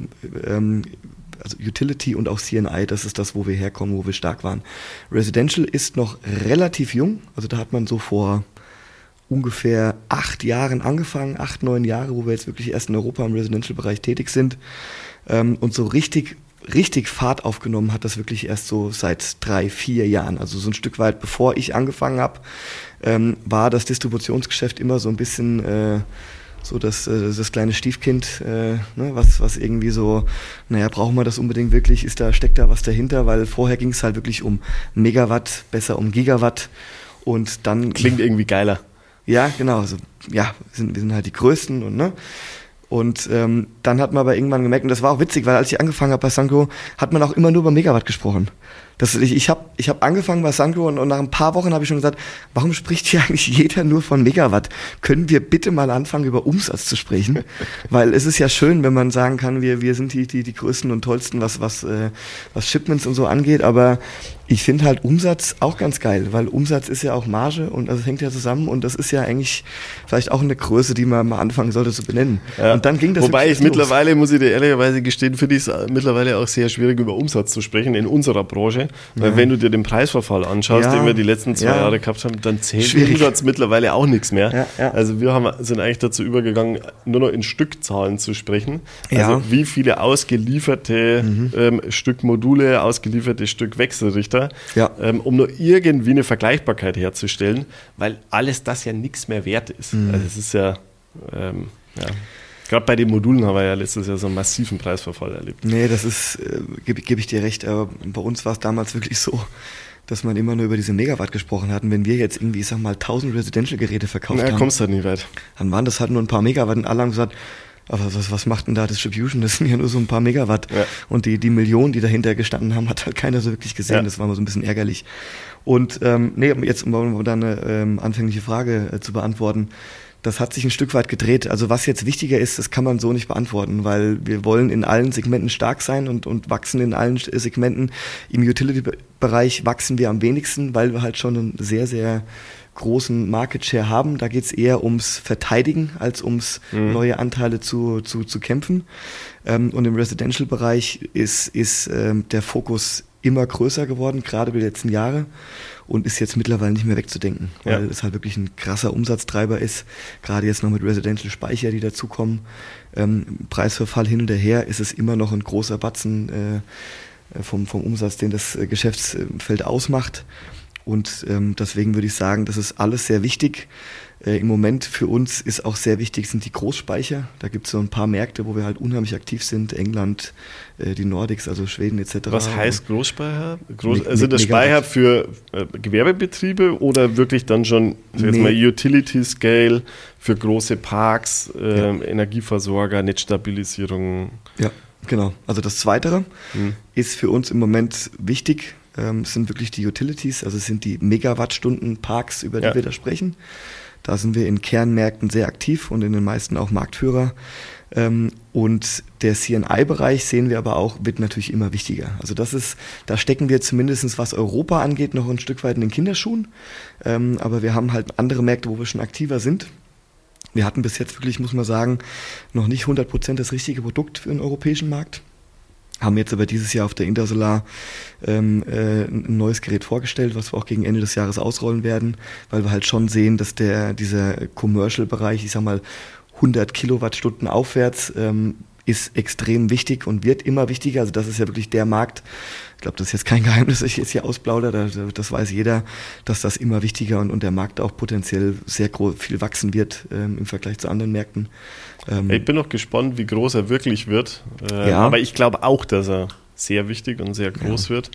also Utility und auch C N I, das ist das, wo wir herkommen, wo wir stark waren. Residential ist noch relativ jung. Also da hat man so vor ungefähr acht Jahren angefangen, acht, neun Jahre, wo wir jetzt wirklich erst in Europa im Residential-Bereich tätig sind. Ähm, und so richtig, richtig Fahrt aufgenommen hat das wirklich erst so seit drei, vier Jahren. Also so ein Stück weit, bevor ich angefangen habe, ähm, war das Distributionsgeschäft immer so ein bisschen äh, so das, äh, das kleine Stiefkind, äh, ne, was, was irgendwie so, naja, brauchen wir das unbedingt wirklich, ist da, steckt da was dahinter, weil vorher ging es halt wirklich um Megawatt, besser um Gigawatt und dann... Klingt irgendwie geiler. Ja, genau. Also, ja, wir sind, wir sind halt die Größten und ne. Und ähm, dann hat man aber irgendwann gemerkt, und das war auch witzig, weil als ich angefangen habe bei Sungrow, hat man auch immer nur über Megawatt gesprochen. Das, ich ich habe ich hab angefangen bei Sungrow und, und nach ein paar Wochen habe ich schon gesagt, warum spricht hier eigentlich jeder nur von Megawatt? Können wir bitte mal anfangen, über Umsatz zu sprechen? Weil es ist ja schön, wenn man sagen kann, wir, wir sind die, die, die Größten und Tollsten, was, was, äh, was Shipments und so angeht, aber ich finde halt Umsatz auch ganz geil, weil Umsatz ist ja auch Marge und also hängt ja zusammen und das ist ja eigentlich vielleicht auch eine Größe, die man mal anfangen sollte zu benennen. Ja. Und dann ging das. Wobei ich mittlerweile, muss ich dir ehrlicherweise gestehen, finde ich es mittlerweile auch sehr schwierig, über Umsatz zu sprechen in unserer Branche, weil ja. wenn du dir den Preisverfall anschaust, ja. den wir die letzten zwei ja. Jahre gehabt haben, dann zählt schwierig. Umsatz mittlerweile auch nichts mehr. Ja, ja. Also wir haben, sind eigentlich dazu übergegangen, nur noch in Stückzahlen zu sprechen. Also ja. wie viele ausgelieferte mhm. ähm, Stück Module, ausgelieferte Stück Wechselrichter, ja. ähm, um nur irgendwie eine Vergleichbarkeit herzustellen, weil alles das ja nichts mehr wert ist. Mhm. Also es ist ja, ähm, ja. Gerade bei den Modulen haben wir ja letztes Jahr so einen massiven Preisverfall erlebt. Nee, das ist, äh, gebe geb ich dir recht, aber bei uns war es damals wirklich so, dass man immer nur über diese Megawatt gesprochen hat. Und wenn wir jetzt irgendwie, ich sag mal, tausend Residential-Geräte verkauft ja, haben, kommst halt nicht weit. Dann waren das halt nur ein paar Megawatt und alle haben gesagt, Aber was, was macht denn da Distribution? Das sind ja nur so ein paar Megawatt. Ja. Und die, die Millionen, die dahinter gestanden haben, hat halt keiner so wirklich gesehen. Ja. Das war mal so ein bisschen ärgerlich. Und ähm, nee, jetzt um da eine ähm, anfängliche Frage äh, zu beantworten. Das hat sich ein Stück weit gedreht. Also was jetzt wichtiger ist, das kann man so nicht beantworten, weil wir wollen in allen Segmenten stark sein und, und wachsen in allen Segmenten. Im Utility-Bereich wachsen wir am wenigsten, weil wir halt schon einen sehr, sehr großen Market Share haben. Da geht es eher ums Verteidigen, als ums mhm. neue Anteile zu, zu, zu kämpfen. Ähm, und im Residential-Bereich ist, ist ähm, der Fokus immer größer geworden, gerade über die letzten Jahre, und ist jetzt mittlerweile nicht mehr wegzudenken, weil ja. es halt wirklich ein krasser Umsatztreiber ist, gerade jetzt noch mit Residential-Speicher, die dazukommen. Ähm, Preisverfall hin und her ist es immer noch ein großer Batzen äh, vom, vom Umsatz, den das äh, Geschäftsfeld ausmacht. Und ähm, deswegen würde ich sagen, das ist alles sehr wichtig. Äh, Im Moment für uns ist auch sehr wichtig, sind die Großspeicher. Da gibt es so ein paar Märkte, wo wir halt unheimlich aktiv sind. England, äh, die Nordics, also Schweden et cetera. Was heißt Großspeicher? Groß, mit, sind das Speicher für äh, Gewerbebetriebe oder wirklich dann schon sag jetzt mal Utility Scale für große Parks, äh, ja. Energieversorger, Netzstabilisierung? Ja, genau. Also das Zweite hm. ist für uns im Moment wichtig. Ähm, es sind wirklich die Utilities, also es sind die Megawattstunden Parks, über die ja. wir da sprechen. Da sind wir in Kernmärkten sehr aktiv und in den meisten auch Marktführer. Ähm, und der C N I-Bereich sehen wir aber auch, wird natürlich immer wichtiger. Also das ist, da stecken wir zumindest, was Europa angeht, noch ein Stück weit in den Kinderschuhen. Ähm, aber wir haben halt andere Märkte, wo wir schon aktiver sind. Wir hatten bis jetzt wirklich, muss man sagen, noch nicht hundert Prozent das richtige Produkt für den europäischen Markt. Haben jetzt aber dieses Jahr auf der Intersolar ähm, äh, ein neues Gerät vorgestellt, was wir auch gegen Ende des Jahres ausrollen werden, weil wir halt schon sehen, dass der dieser Commercial-Bereich, ich sag mal hundert Kilowattstunden aufwärts, ähm, ist extrem wichtig und wird immer wichtiger. Also das ist ja wirklich der Markt. Ich glaube, das ist jetzt kein Geheimnis, dass ich jetzt hier ausplaudere. Das weiß jeder, dass das immer wichtiger und, und der Markt auch potenziell sehr groß, viel wachsen wird ähm, im Vergleich zu anderen Märkten. Ähm ich bin noch gespannt, wie groß er wirklich wird. Äh, ja. Aber ich glaube auch, dass er sehr wichtig und sehr groß ja. wird.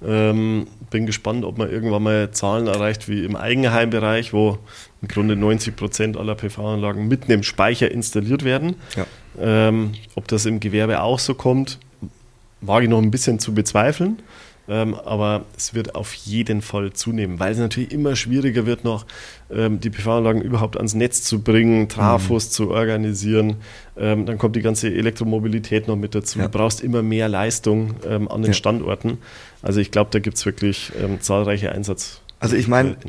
Ähm, bin gespannt, ob man irgendwann mal Zahlen erreicht wie im Eigenheimbereich, wo im Grunde neunzig Prozent aller P V-Anlagen mit einem Speicher installiert werden. Ja. Ähm, ob das im Gewerbe auch so kommt, wage ich noch ein bisschen zu bezweifeln. Ähm, aber es wird auf jeden Fall zunehmen, weil es natürlich immer schwieriger wird, noch ähm, die P V-Anlagen überhaupt ans Netz zu bringen, Trafos mhm. zu organisieren. Ähm, dann kommt die ganze Elektromobilität noch mit dazu. Ja. Du brauchst immer mehr Leistung ähm, an den ja. Standorten. Also ich glaube, da gibt es wirklich ähm, zahlreiche Einsatz. Also ich meine,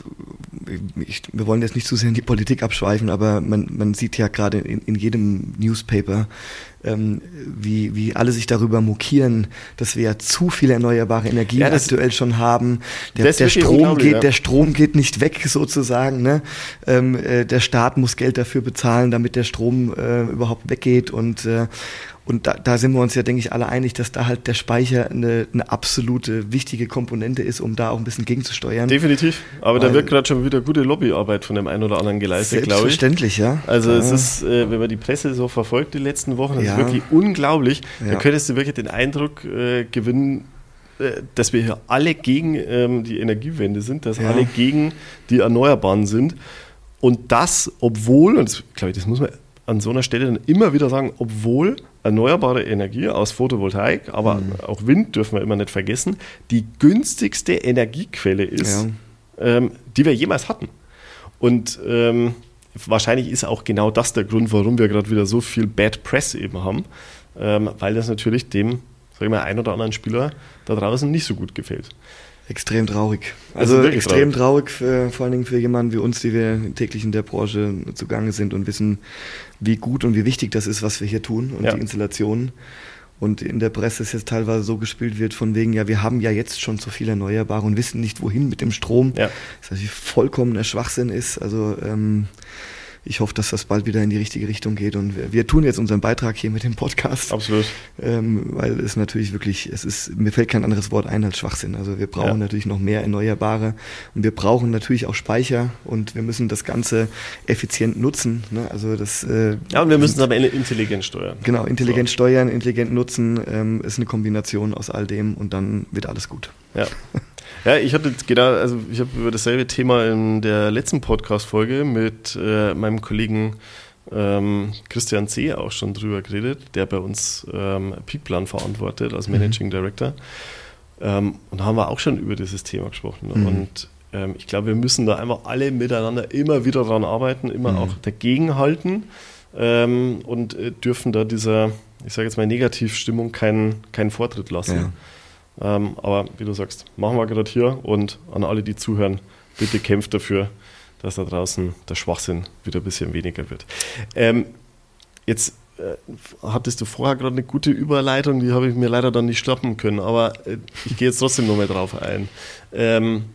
wir wollen jetzt nicht zu sehr in die Politik abschweifen, aber man, man sieht ja gerade in, in jedem Newspaper, ähm, wie, wie alle sich darüber mokieren, dass wir ja zu viele erneuerbare Energien ja, aktuell schon haben. Der, der, Strom geht, ja. der Strom geht nicht weg sozusagen. Ne? Ähm, äh, der Staat muss Geld dafür bezahlen, damit der Strom äh, überhaupt weggeht und äh, Und da, da sind wir uns ja, denke ich, alle einig, dass da halt der Speicher eine, eine absolute wichtige Komponente ist, um da auch ein bisschen gegenzusteuern. Definitiv. Aber Weil, da wird gerade schon wieder gute Lobbyarbeit von dem einen oder anderen geleistet, glaube ich. Selbstverständlich, ja. Also ja. es ist, äh, wenn man die Presse so verfolgt die letzten Wochen, das ja. ist wirklich unglaublich. Ja. Da könntest du wirklich den Eindruck äh, gewinnen, äh, dass wir hier alle gegen ähm, die Energiewende sind, dass ja. alle gegen die Erneuerbaren sind. Und das, obwohl, und das, glaube ich, das muss man an so einer Stelle dann immer wieder sagen, obwohl erneuerbare Energie aus Photovoltaik, aber mhm. auch Wind dürfen wir immer nicht vergessen, die günstigste Energiequelle ist, ja. ähm, die wir jemals hatten. Und ähm, wahrscheinlich ist auch genau das der Grund, warum wir gerade wieder so viel Bad Press eben haben, ähm, weil das natürlich dem, sag ich mal, ein oder anderen Spieler da draußen nicht so gut gefällt. Extrem traurig. Also, also extrem traurig, traurig für, vor allen Dingen für jemanden wie uns, die wir täglich in der Branche zugange sind und wissen, wie gut und wie wichtig das ist, was wir hier tun und ja. die Installationen. Und in der Presse ist jetzt teilweise so gespielt wird von wegen, ja, wir haben ja jetzt schon so viel Erneuerbare und wissen nicht, wohin mit dem Strom. Ja. Das natürlich vollkommener Schwachsinn ist. Also ähm, ich hoffe, dass das bald wieder in die richtige Richtung geht und wir, wir tun jetzt unseren Beitrag hier mit dem Podcast. Absolut. Ähm, weil es natürlich wirklich, es ist, mir fällt kein anderes Wort ein als Schwachsinn. Also wir brauchen ja. natürlich noch mehr Erneuerbare und wir brauchen natürlich auch Speicher und wir müssen das Ganze effizient nutzen. Ne? Also das, äh, ja, und wir müssen es aber intelligent steuern. Genau, intelligent so. steuern, intelligent nutzen, ähm, ist eine Kombination aus all dem und dann wird alles gut. Ja. Ja, ich hatte genau, also ich habe über dasselbe Thema in der letzten Podcast-Folge mit äh, meinem Kollegen ähm, Christian C. auch schon drüber geredet, der bei uns ähm, Peakplan verantwortet als Managing mhm. Director. Ähm, und da haben wir auch schon über dieses Thema gesprochen. Mhm. Und ähm, ich glaube, wir müssen da einfach alle miteinander immer wieder daran arbeiten, immer mhm. auch dagegenhalten ähm, und äh, dürfen da dieser, ich sage jetzt mal, Negativstimmung keinen, keinen Vortritt lassen. Ja. Ähm, aber wie du sagst, machen wir gerade hier und an alle, die zuhören, bitte kämpft dafür, dass da draußen der Schwachsinn wieder ein bisschen weniger wird. Ähm, jetzt äh, hattest du vorher gerade eine gute Überleitung, die habe ich mir leider dann nicht schnappen können, aber äh, ich gehe jetzt trotzdem nochmal drauf ein. Ähm,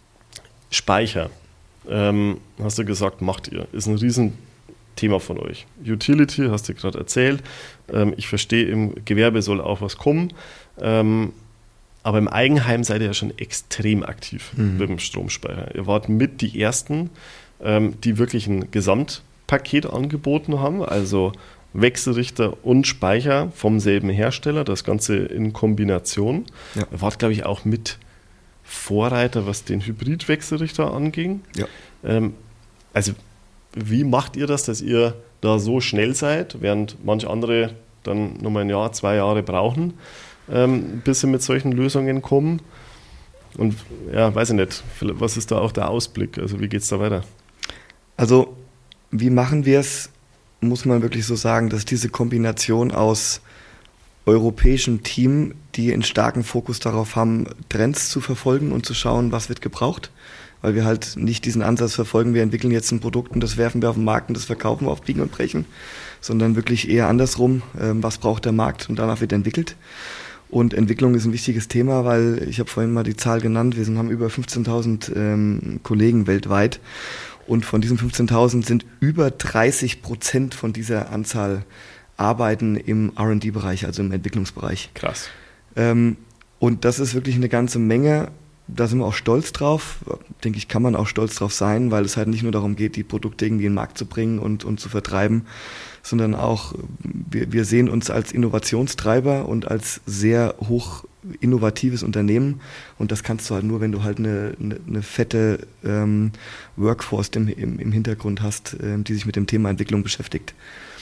Speicher, ähm, hast du gesagt, macht ihr, ist ein Riesenthema von euch. Utility, hast du gerade erzählt, ähm, ich verstehe, im Gewerbe soll auch was kommen, ähm, aber im Eigenheim seid ihr ja schon extrem aktiv mhm. mit dem Stromspeicher. Ihr wart mit die Ersten, ähm, die wirklich ein Gesamtpaket angeboten haben, also Wechselrichter und Speicher vom selben Hersteller, das Ganze in Kombination. Ja. Ihr wart, glaube ich, auch mit Vorreiter, was den Hybridwechselrichter anging. Ja. Ähm, also wie macht ihr das, dass ihr da so schnell seid, während manche andere dann nochmal ein Jahr, zwei Jahre brauchen, ähm, bis sie mit solchen Lösungen kommen? Und ja, weiß ich nicht, was ist da auch der Ausblick? Also wie geht es da weiter? Also wie machen wir es, muss man wirklich so sagen, dass diese Kombination aus europäischem Team, die einen starken Fokus darauf haben, Trends zu verfolgen und zu schauen, was wird gebraucht, weil wir halt nicht diesen Ansatz verfolgen, wir entwickeln jetzt ein Produkt und das werfen wir auf den Markt und das verkaufen wir auf Biegen und Brechen, sondern wirklich eher andersrum, was braucht der Markt und danach wird entwickelt. Und Entwicklung ist ein wichtiges Thema, weil ich habe vorhin mal die Zahl genannt, wir sind, haben über fünfzehntausend ähm, Kollegen weltweit und von diesen fünfzehntausend sind über dreißig Prozent von dieser Anzahl arbeiten im R und D-Bereich, also im Entwicklungsbereich. Krass. Ähm, und das ist wirklich eine ganze Menge. Da sind wir auch stolz drauf. Denke ich, kann man auch stolz drauf sein, weil es halt nicht nur darum geht, die Produkte irgendwie in den Markt zu bringen und, und zu vertreiben, sondern auch, wir, wir sehen uns als Innovationstreiber und als sehr hoch innovatives Unternehmen. Und das kannst du halt nur, wenn du halt eine, eine, eine fette ähm, Workforce im, im, im Hintergrund hast, ähm, die sich mit dem Thema Entwicklung beschäftigt.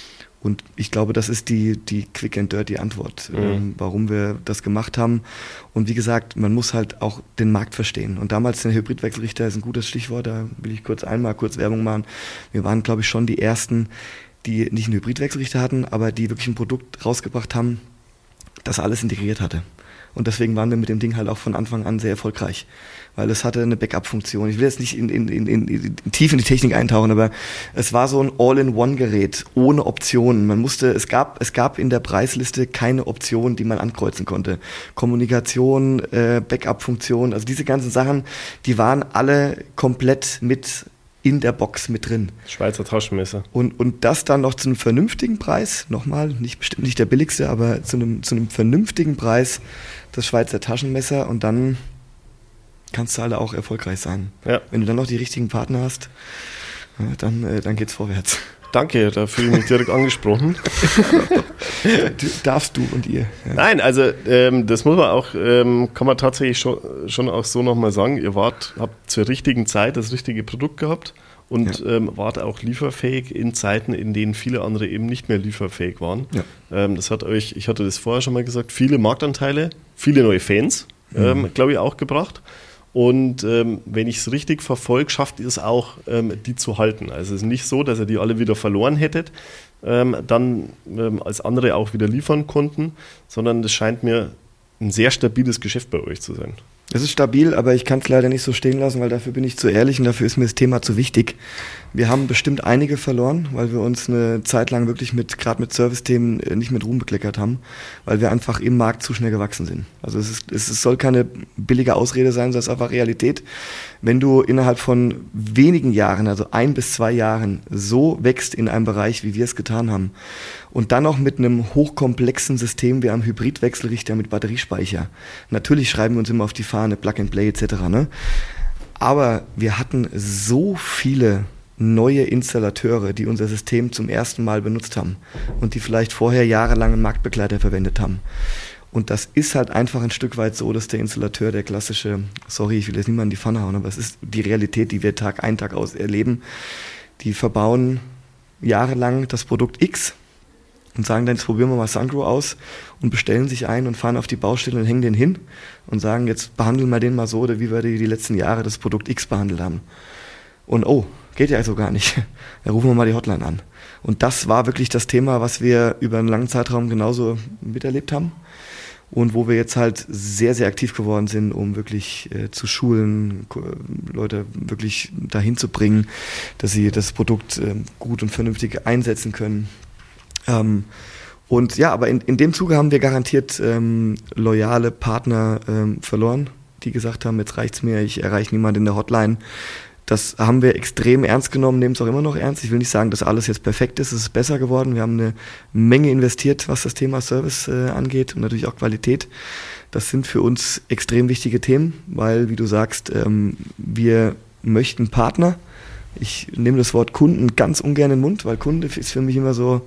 Und ich glaube, das ist die, die quick and dirty Antwort, mhm. ähm, warum wir das gemacht haben. Und wie gesagt, man muss halt auch den Markt verstehen. Und damals der Hybridwechselrichter ist ein gutes Stichwort, da will ich kurz einmal kurz Werbung machen. Wir waren, glaube ich, schon die Ersten, die nicht einen Hybridwechselrichter hatten, aber die wirklich ein Produkt rausgebracht haben, das alles integriert hatte. Und deswegen waren wir mit dem Ding halt auch von Anfang an sehr erfolgreich, weil es hatte eine Backup-Funktion. Ich will jetzt nicht in, in, in, in, in tief in die Technik eintauchen, aber es war so ein All-in-One-Gerät ohne Optionen. Man musste, es gab, es gab in der Preisliste keine Option, die man ankreuzen konnte. Kommunikation, äh, Backup-Funktion, also diese ganzen Sachen, die waren alle komplett mit in der Box mit drin. Schweizer Taschenmesser. Und, und das dann noch zu einem vernünftigen Preis, nochmal, nicht, bestimmt nicht der billigste, aber zu einem, zu einem vernünftigen Preis, das Schweizer Taschenmesser, und dann kannst du alle auch erfolgreich sein. Ja. Wenn du dann noch die richtigen Partner hast, dann, äh, dann geht's vorwärts. Danke, da fühle ich mich direkt angesprochen. Du, darfst du und ihr. Ja. Nein, also ähm, das muss man auch, ähm, kann man tatsächlich schon, schon auch so nochmal sagen, ihr wart, habt zur richtigen Zeit das richtige Produkt gehabt und ja. ähm, wart auch lieferfähig in Zeiten, in denen viele andere eben nicht mehr lieferfähig waren. Ja. Ähm, das hat euch, ich hatte das vorher schon mal gesagt, viele Marktanteile, viele neue Fans, ähm, mhm. glaube ich, auch gebracht. Und ähm, wenn ich es richtig verfolge, schafft ihr es auch, ähm, die zu halten. Also es ist nicht so, dass ihr die alle wieder verloren hättet, ähm, dann ähm, als andere auch wieder liefern konnten, sondern es scheint mir ein sehr stabiles Geschäft bei euch zu sein. Es ist stabil, aber ich kann es leider nicht so stehen lassen, weil dafür bin ich zu ehrlich und dafür ist mir das Thema zu wichtig. Wir haben bestimmt einige verloren, weil wir uns eine Zeit lang wirklich mit, gerade mit Service-Themen, nicht mit Ruhm bekleckert haben, weil wir einfach im Markt zu schnell gewachsen sind. Also es ist, es soll keine billige Ausrede sein, sondern es ist einfach Realität. Wenn du innerhalb von wenigen Jahren, also ein bis zwei Jahren, so wächst in einem Bereich, wie wir es getan haben, und dann noch mit einem hochkomplexen System wie einem Hybridwechselrichter mit Batteriespeicher. Natürlich schreiben wir uns immer auf die Fahne Plug and Play et cetera, ne? Aber wir hatten so viele neue Installateure, die unser System zum ersten Mal benutzt haben und die vielleicht vorher jahrelang einen Marktbegleiter verwendet haben. Und das ist halt einfach ein Stück weit so, dass der Installateur, der klassische, sorry, ich will jetzt niemanden in die Pfanne hauen, aber es ist die Realität, die wir Tag ein, Tag aus erleben, die verbauen jahrelang das Produkt X und sagen dann, jetzt probieren wir mal Sungrow aus und bestellen sich ein und fahren auf die Baustelle und hängen den hin und sagen, jetzt behandeln wir den mal so, oder wie wir die, die letzten Jahre das Produkt X behandelt haben. Und oh, geht ja also gar nicht. Da rufen wir mal die Hotline an. Und das war wirklich das Thema, was wir über einen langen Zeitraum genauso miterlebt haben. Und wo wir jetzt halt sehr, sehr aktiv geworden sind, um wirklich äh, zu schulen, Leute wirklich dahin zu bringen, dass sie das Produkt äh, gut und vernünftig einsetzen können. Ähm, und ja, aber in, in dem Zuge haben wir garantiert ähm, loyale Partner ähm, verloren, die gesagt haben, jetzt reicht's mir, ich erreiche niemanden in der Hotline. Das haben wir extrem ernst genommen, nehmen es auch immer noch ernst. Ich will nicht sagen, dass alles jetzt perfekt ist, es ist besser geworden. Wir haben eine Menge investiert, was das Thema Service äh, angeht und natürlich auch Qualität. Das sind für uns extrem wichtige Themen, weil, wie du sagst, ähm, wir möchten Partner. Ich nehme das Wort Kunden ganz ungern in den Mund, weil Kunde ist für mich immer so,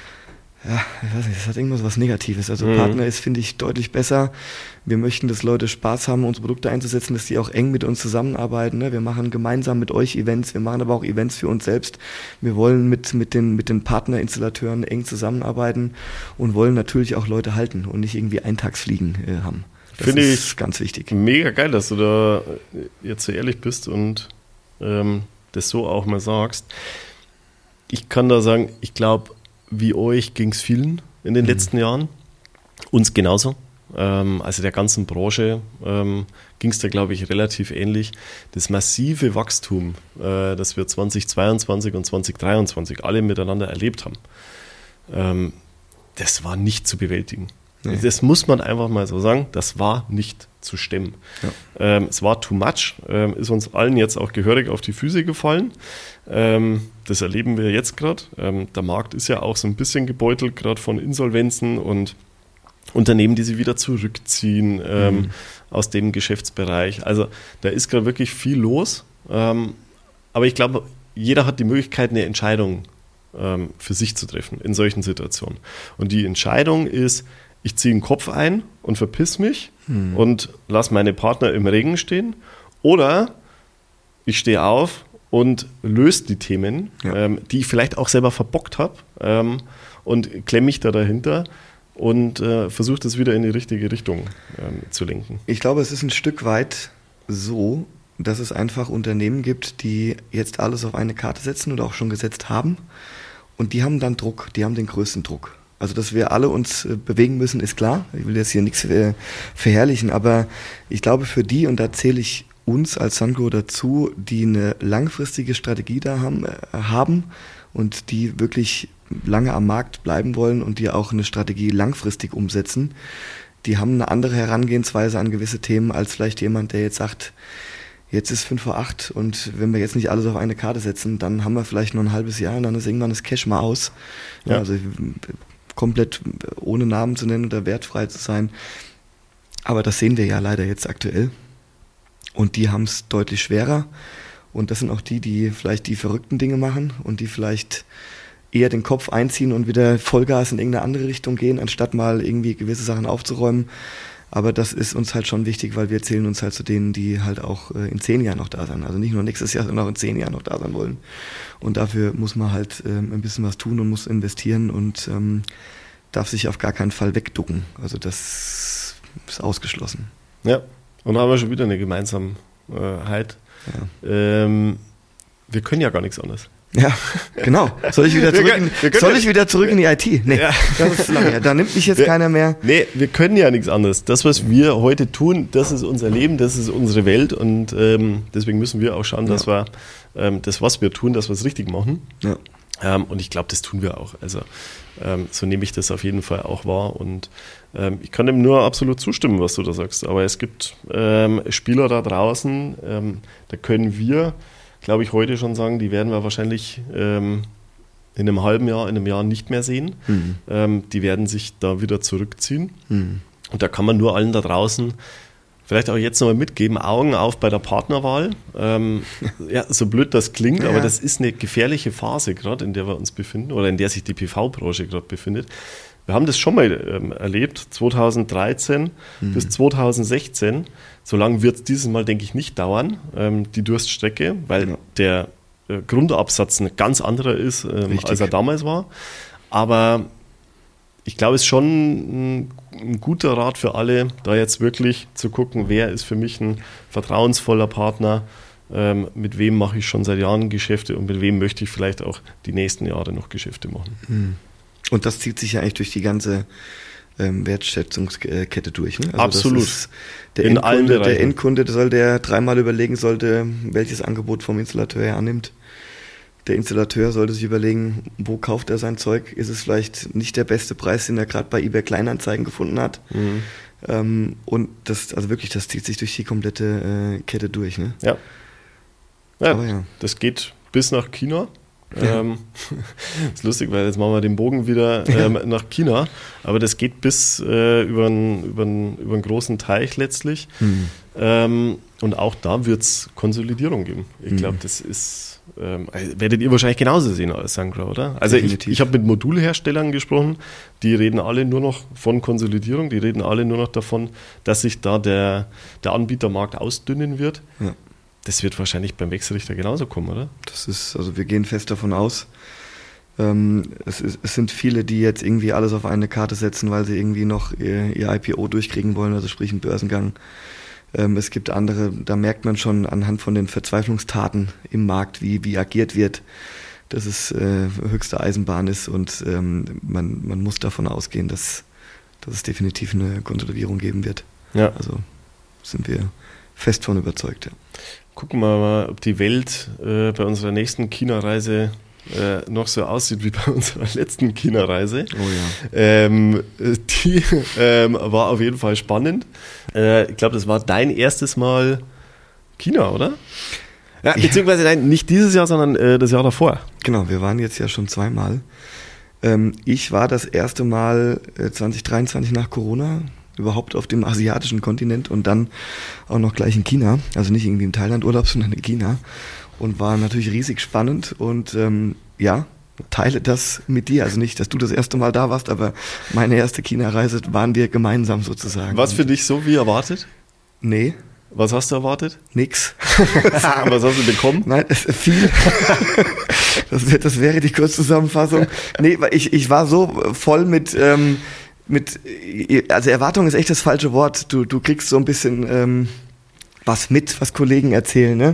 ja, ich weiß nicht, das hat irgendwas was Negatives. Also mhm. Partner ist, finde ich, deutlich besser. Wir möchten, dass Leute Spaß haben, unsere Produkte einzusetzen, dass die auch eng mit uns zusammenarbeiten. Ne? Wir machen gemeinsam mit euch Events, wir machen aber auch Events für uns selbst. Wir wollen mit, mit den, mit den Partnerinstallateuren eng zusammenarbeiten und wollen natürlich auch Leute halten und nicht irgendwie Eintagsfliegen äh, haben. Das Finde ist ich ganz wichtig. Mega geil, dass du da jetzt so ehrlich bist und ähm, das so auch mal sagst. Ich kann da sagen, ich glaube, wie euch ging es vielen in den mhm. letzten Jahren. Uns genauso. Ähm, also der ganzen Branche ähm, ging es da, glaube ich, relativ ähnlich. Das massive Wachstum, äh, das wir zweitausendzweiundzwanzig und zweitausenddreiundzwanzig alle miteinander erlebt haben, ähm, das war nicht zu bewältigen. Nee. Das muss man einfach mal so sagen, das war nicht zu stemmen. Ja. Ähm, es war too much, ähm, ist uns allen jetzt auch gehörig auf die Füße gefallen. Ähm, das erleben wir jetzt gerade. Ähm, der Markt ist ja auch so ein bisschen gebeutelt, gerade von Insolvenzen und Unternehmen, die sich wieder zurückziehen ähm, mhm. aus dem Geschäftsbereich. Also da ist gerade wirklich viel los. Ähm, aber ich glaube, jeder hat die Möglichkeit, eine Entscheidung ähm, für sich zu treffen in solchen Situationen. Und die Entscheidung ist, ich ziehe den Kopf ein und verpiss mich hm. und lasse meine Partner im Regen stehen. Oder ich stehe auf und löse die Themen, ja. ähm, die ich vielleicht auch selber verbockt habe ähm, und klemme mich da dahinter und äh, versuche das wieder in die richtige Richtung ähm, zu lenken. Ich glaube, es ist ein Stück weit so, dass es einfach Unternehmen gibt, die jetzt alles auf eine Karte setzen oder auch schon gesetzt haben. Und die haben dann Druck, die haben den größten Druck. Also, dass wir alle uns äh, bewegen müssen, ist klar. Ich will jetzt hier nichts äh, verherrlichen, aber ich glaube für die, und da zähle ich uns als Sungrow dazu, die eine langfristige Strategie da haben, äh, haben und die wirklich lange am Markt bleiben wollen und die auch eine Strategie langfristig umsetzen, die haben eine andere Herangehensweise an gewisse Themen als vielleicht jemand, der jetzt sagt, jetzt ist fünf vor acht und wenn wir jetzt nicht alles auf eine Karte setzen, dann haben wir vielleicht nur ein halbes Jahr und dann ist irgendwann das Cash mal aus. Ja. Also komplett ohne Namen zu nennen oder wertfrei zu sein. Aber das sehen wir ja leider jetzt aktuell. Und die haben es deutlich schwerer. Und das sind auch die, die vielleicht die verrückten Dinge machen und die vielleicht eher den Kopf einziehen und wieder Vollgas in irgendeine andere Richtung gehen, anstatt mal irgendwie gewisse Sachen aufzuräumen. Aber das ist uns halt schon wichtig, weil wir zählen uns halt zu denen, die halt auch äh, in zehn Jahren noch da sind. Also nicht nur nächstes Jahr, sondern auch in zehn Jahren noch da sein wollen. Und dafür muss man halt ähm, ein bisschen was tun und muss investieren und ähm, darf sich auf gar keinen Fall wegducken. Also das ist ausgeschlossen. Ja, und da haben wir schon wieder eine Gemeinsamkeit. Ja. Ähm, wir können ja gar nichts anderes. Ja, genau. Soll ich wieder zurück, in, können, soll ich wieder zurück in die I T? Nee, ja. Das ist lange her. Da nimmt mich jetzt wir, keiner mehr. Nee, wir können ja nichts anderes. Das, was wir heute tun, das ist unser Leben, das ist unsere Welt und ähm, deswegen müssen wir auch schauen, dass ja. wir ähm, das, was wir tun, dass wir es richtig machen. Ja. Ähm, und ich glaube, das tun wir auch. Also ähm, so nehme ich das auf jeden Fall auch wahr und ähm, ich kann dem nur absolut zustimmen, was du da sagst. Aber es gibt ähm, Spieler da draußen, ähm, da können wir glaube ich, heute schon sagen, die werden wir wahrscheinlich ähm, in einem halben Jahr, in einem Jahr nicht mehr sehen. Mhm. Ähm, die werden sich da wieder zurückziehen. Mhm. Und da kann man nur allen da draußen vielleicht auch jetzt nochmal mitgeben, Augen auf bei der Partnerwahl. Ähm, ja, so blöd das klingt, ja. aber das ist eine gefährliche Phase gerade, in der wir uns befinden oder in der sich die P V-Branche gerade befindet. Wir haben das schon mal ähm, erlebt, zweitausenddreizehn mhm. bis zweitausendsechzehn. So lange wird es dieses Mal, denke ich, nicht dauern, ähm, die Durststrecke, weil ja. der äh, Grundabsatz ein ganz anderer ist, ähm, als er damals war. Aber ich glaube, es ist schon ein, ein guter Rat für alle, da jetzt wirklich zu gucken, wer ist für mich ein vertrauensvoller Partner, ähm, mit wem mache ich schon seit Jahren Geschäfte und mit wem möchte ich vielleicht auch die nächsten Jahre noch Geschäfte machen. Und das zieht sich ja eigentlich durch die ganze ähm, Wertschätzungskette durch. Ne? Also Absolut. Das ist der, In allen Endkunde, Bereichen. der Endkunde soll der dreimal überlegen sollte, welches Angebot vom Installateur er annimmt. Der Installateur sollte sich überlegen, wo kauft er sein Zeug? Ist es vielleicht nicht der beste Preis, den er gerade bei eBay Kleinanzeigen gefunden hat? Mhm. Ähm, und das, also wirklich, das zieht sich durch die komplette äh, Kette durch. Ne? Ja. Ja, Aber ja, das geht bis nach China. Ja. Ähm, ist lustig, weil jetzt machen wir den Bogen wieder ähm, Ja. nach China. Aber das geht bis äh, über einen über einen- über einen großen Teich letztlich. Hm. Ähm, und auch da wird es Konsolidierung geben. Ich glaube, Mhm. das ist, ähm, werdet ihr wahrscheinlich genauso sehen als Sangra, oder? Also ich, Definitiv. ich habe mit Modulherstellern gesprochen, die reden alle nur noch von Konsolidierung, die reden alle nur noch davon, dass sich da der, der Anbietermarkt ausdünnen wird. Ja. Das wird wahrscheinlich beim Wechselrichter genauso kommen, oder? Das ist, also wir gehen fest davon aus. Ähm, es, ist, es sind viele, die jetzt irgendwie alles auf eine Karte setzen, weil sie irgendwie noch ihr, ihr I P O durchkriegen wollen, also sprich einen Börsengang. Ähm, es gibt andere, da merkt man schon anhand von den Verzweiflungstaten im Markt, wie, wie agiert wird, dass es äh, höchste Eisenbahn ist und ähm, man, man muss davon ausgehen, dass, dass es definitiv eine Konsolidierung geben wird. Ja. Also sind wir fest von überzeugt. Ja. Gucken wir mal, ob die Welt äh, bei unserer nächsten China-Reise äh, noch so aussieht wie bei unserer letzten China-Reise. Oh ja. Ähm, die ähm, war auf jeden Fall spannend. Äh, ich glaube, das war dein erstes Mal China, oder? Ja, beziehungsweise nein, nicht dieses Jahr, sondern äh, das Jahr davor. Genau, wir waren jetzt ja schon zweimal. Ähm, ich war das erste Mal äh, zwanzig dreiundzwanzig nach Corona überhaupt auf dem asiatischen Kontinent und dann auch noch gleich in China. Also nicht irgendwie im Thailand-Urlaub, sondern in China. Und war natürlich riesig spannend und ähm, ja, teile das mit dir. Also nicht, dass du das erste Mal da warst, aber meine erste China-Reise waren wir gemeinsam sozusagen. Was für dich so wie erwartet? Nee, Was hast du erwartet? nix. Was hast du bekommen? Nein, es ist viel. Das, wär, das wäre die Kurzzusammenfassung. Nee, weil ich, ich war so voll mit, ähm, mit, also Erwartung ist echt das falsche Wort. Du, du kriegst so ein bisschen ähm, was mit, was Kollegen erzählen, ne?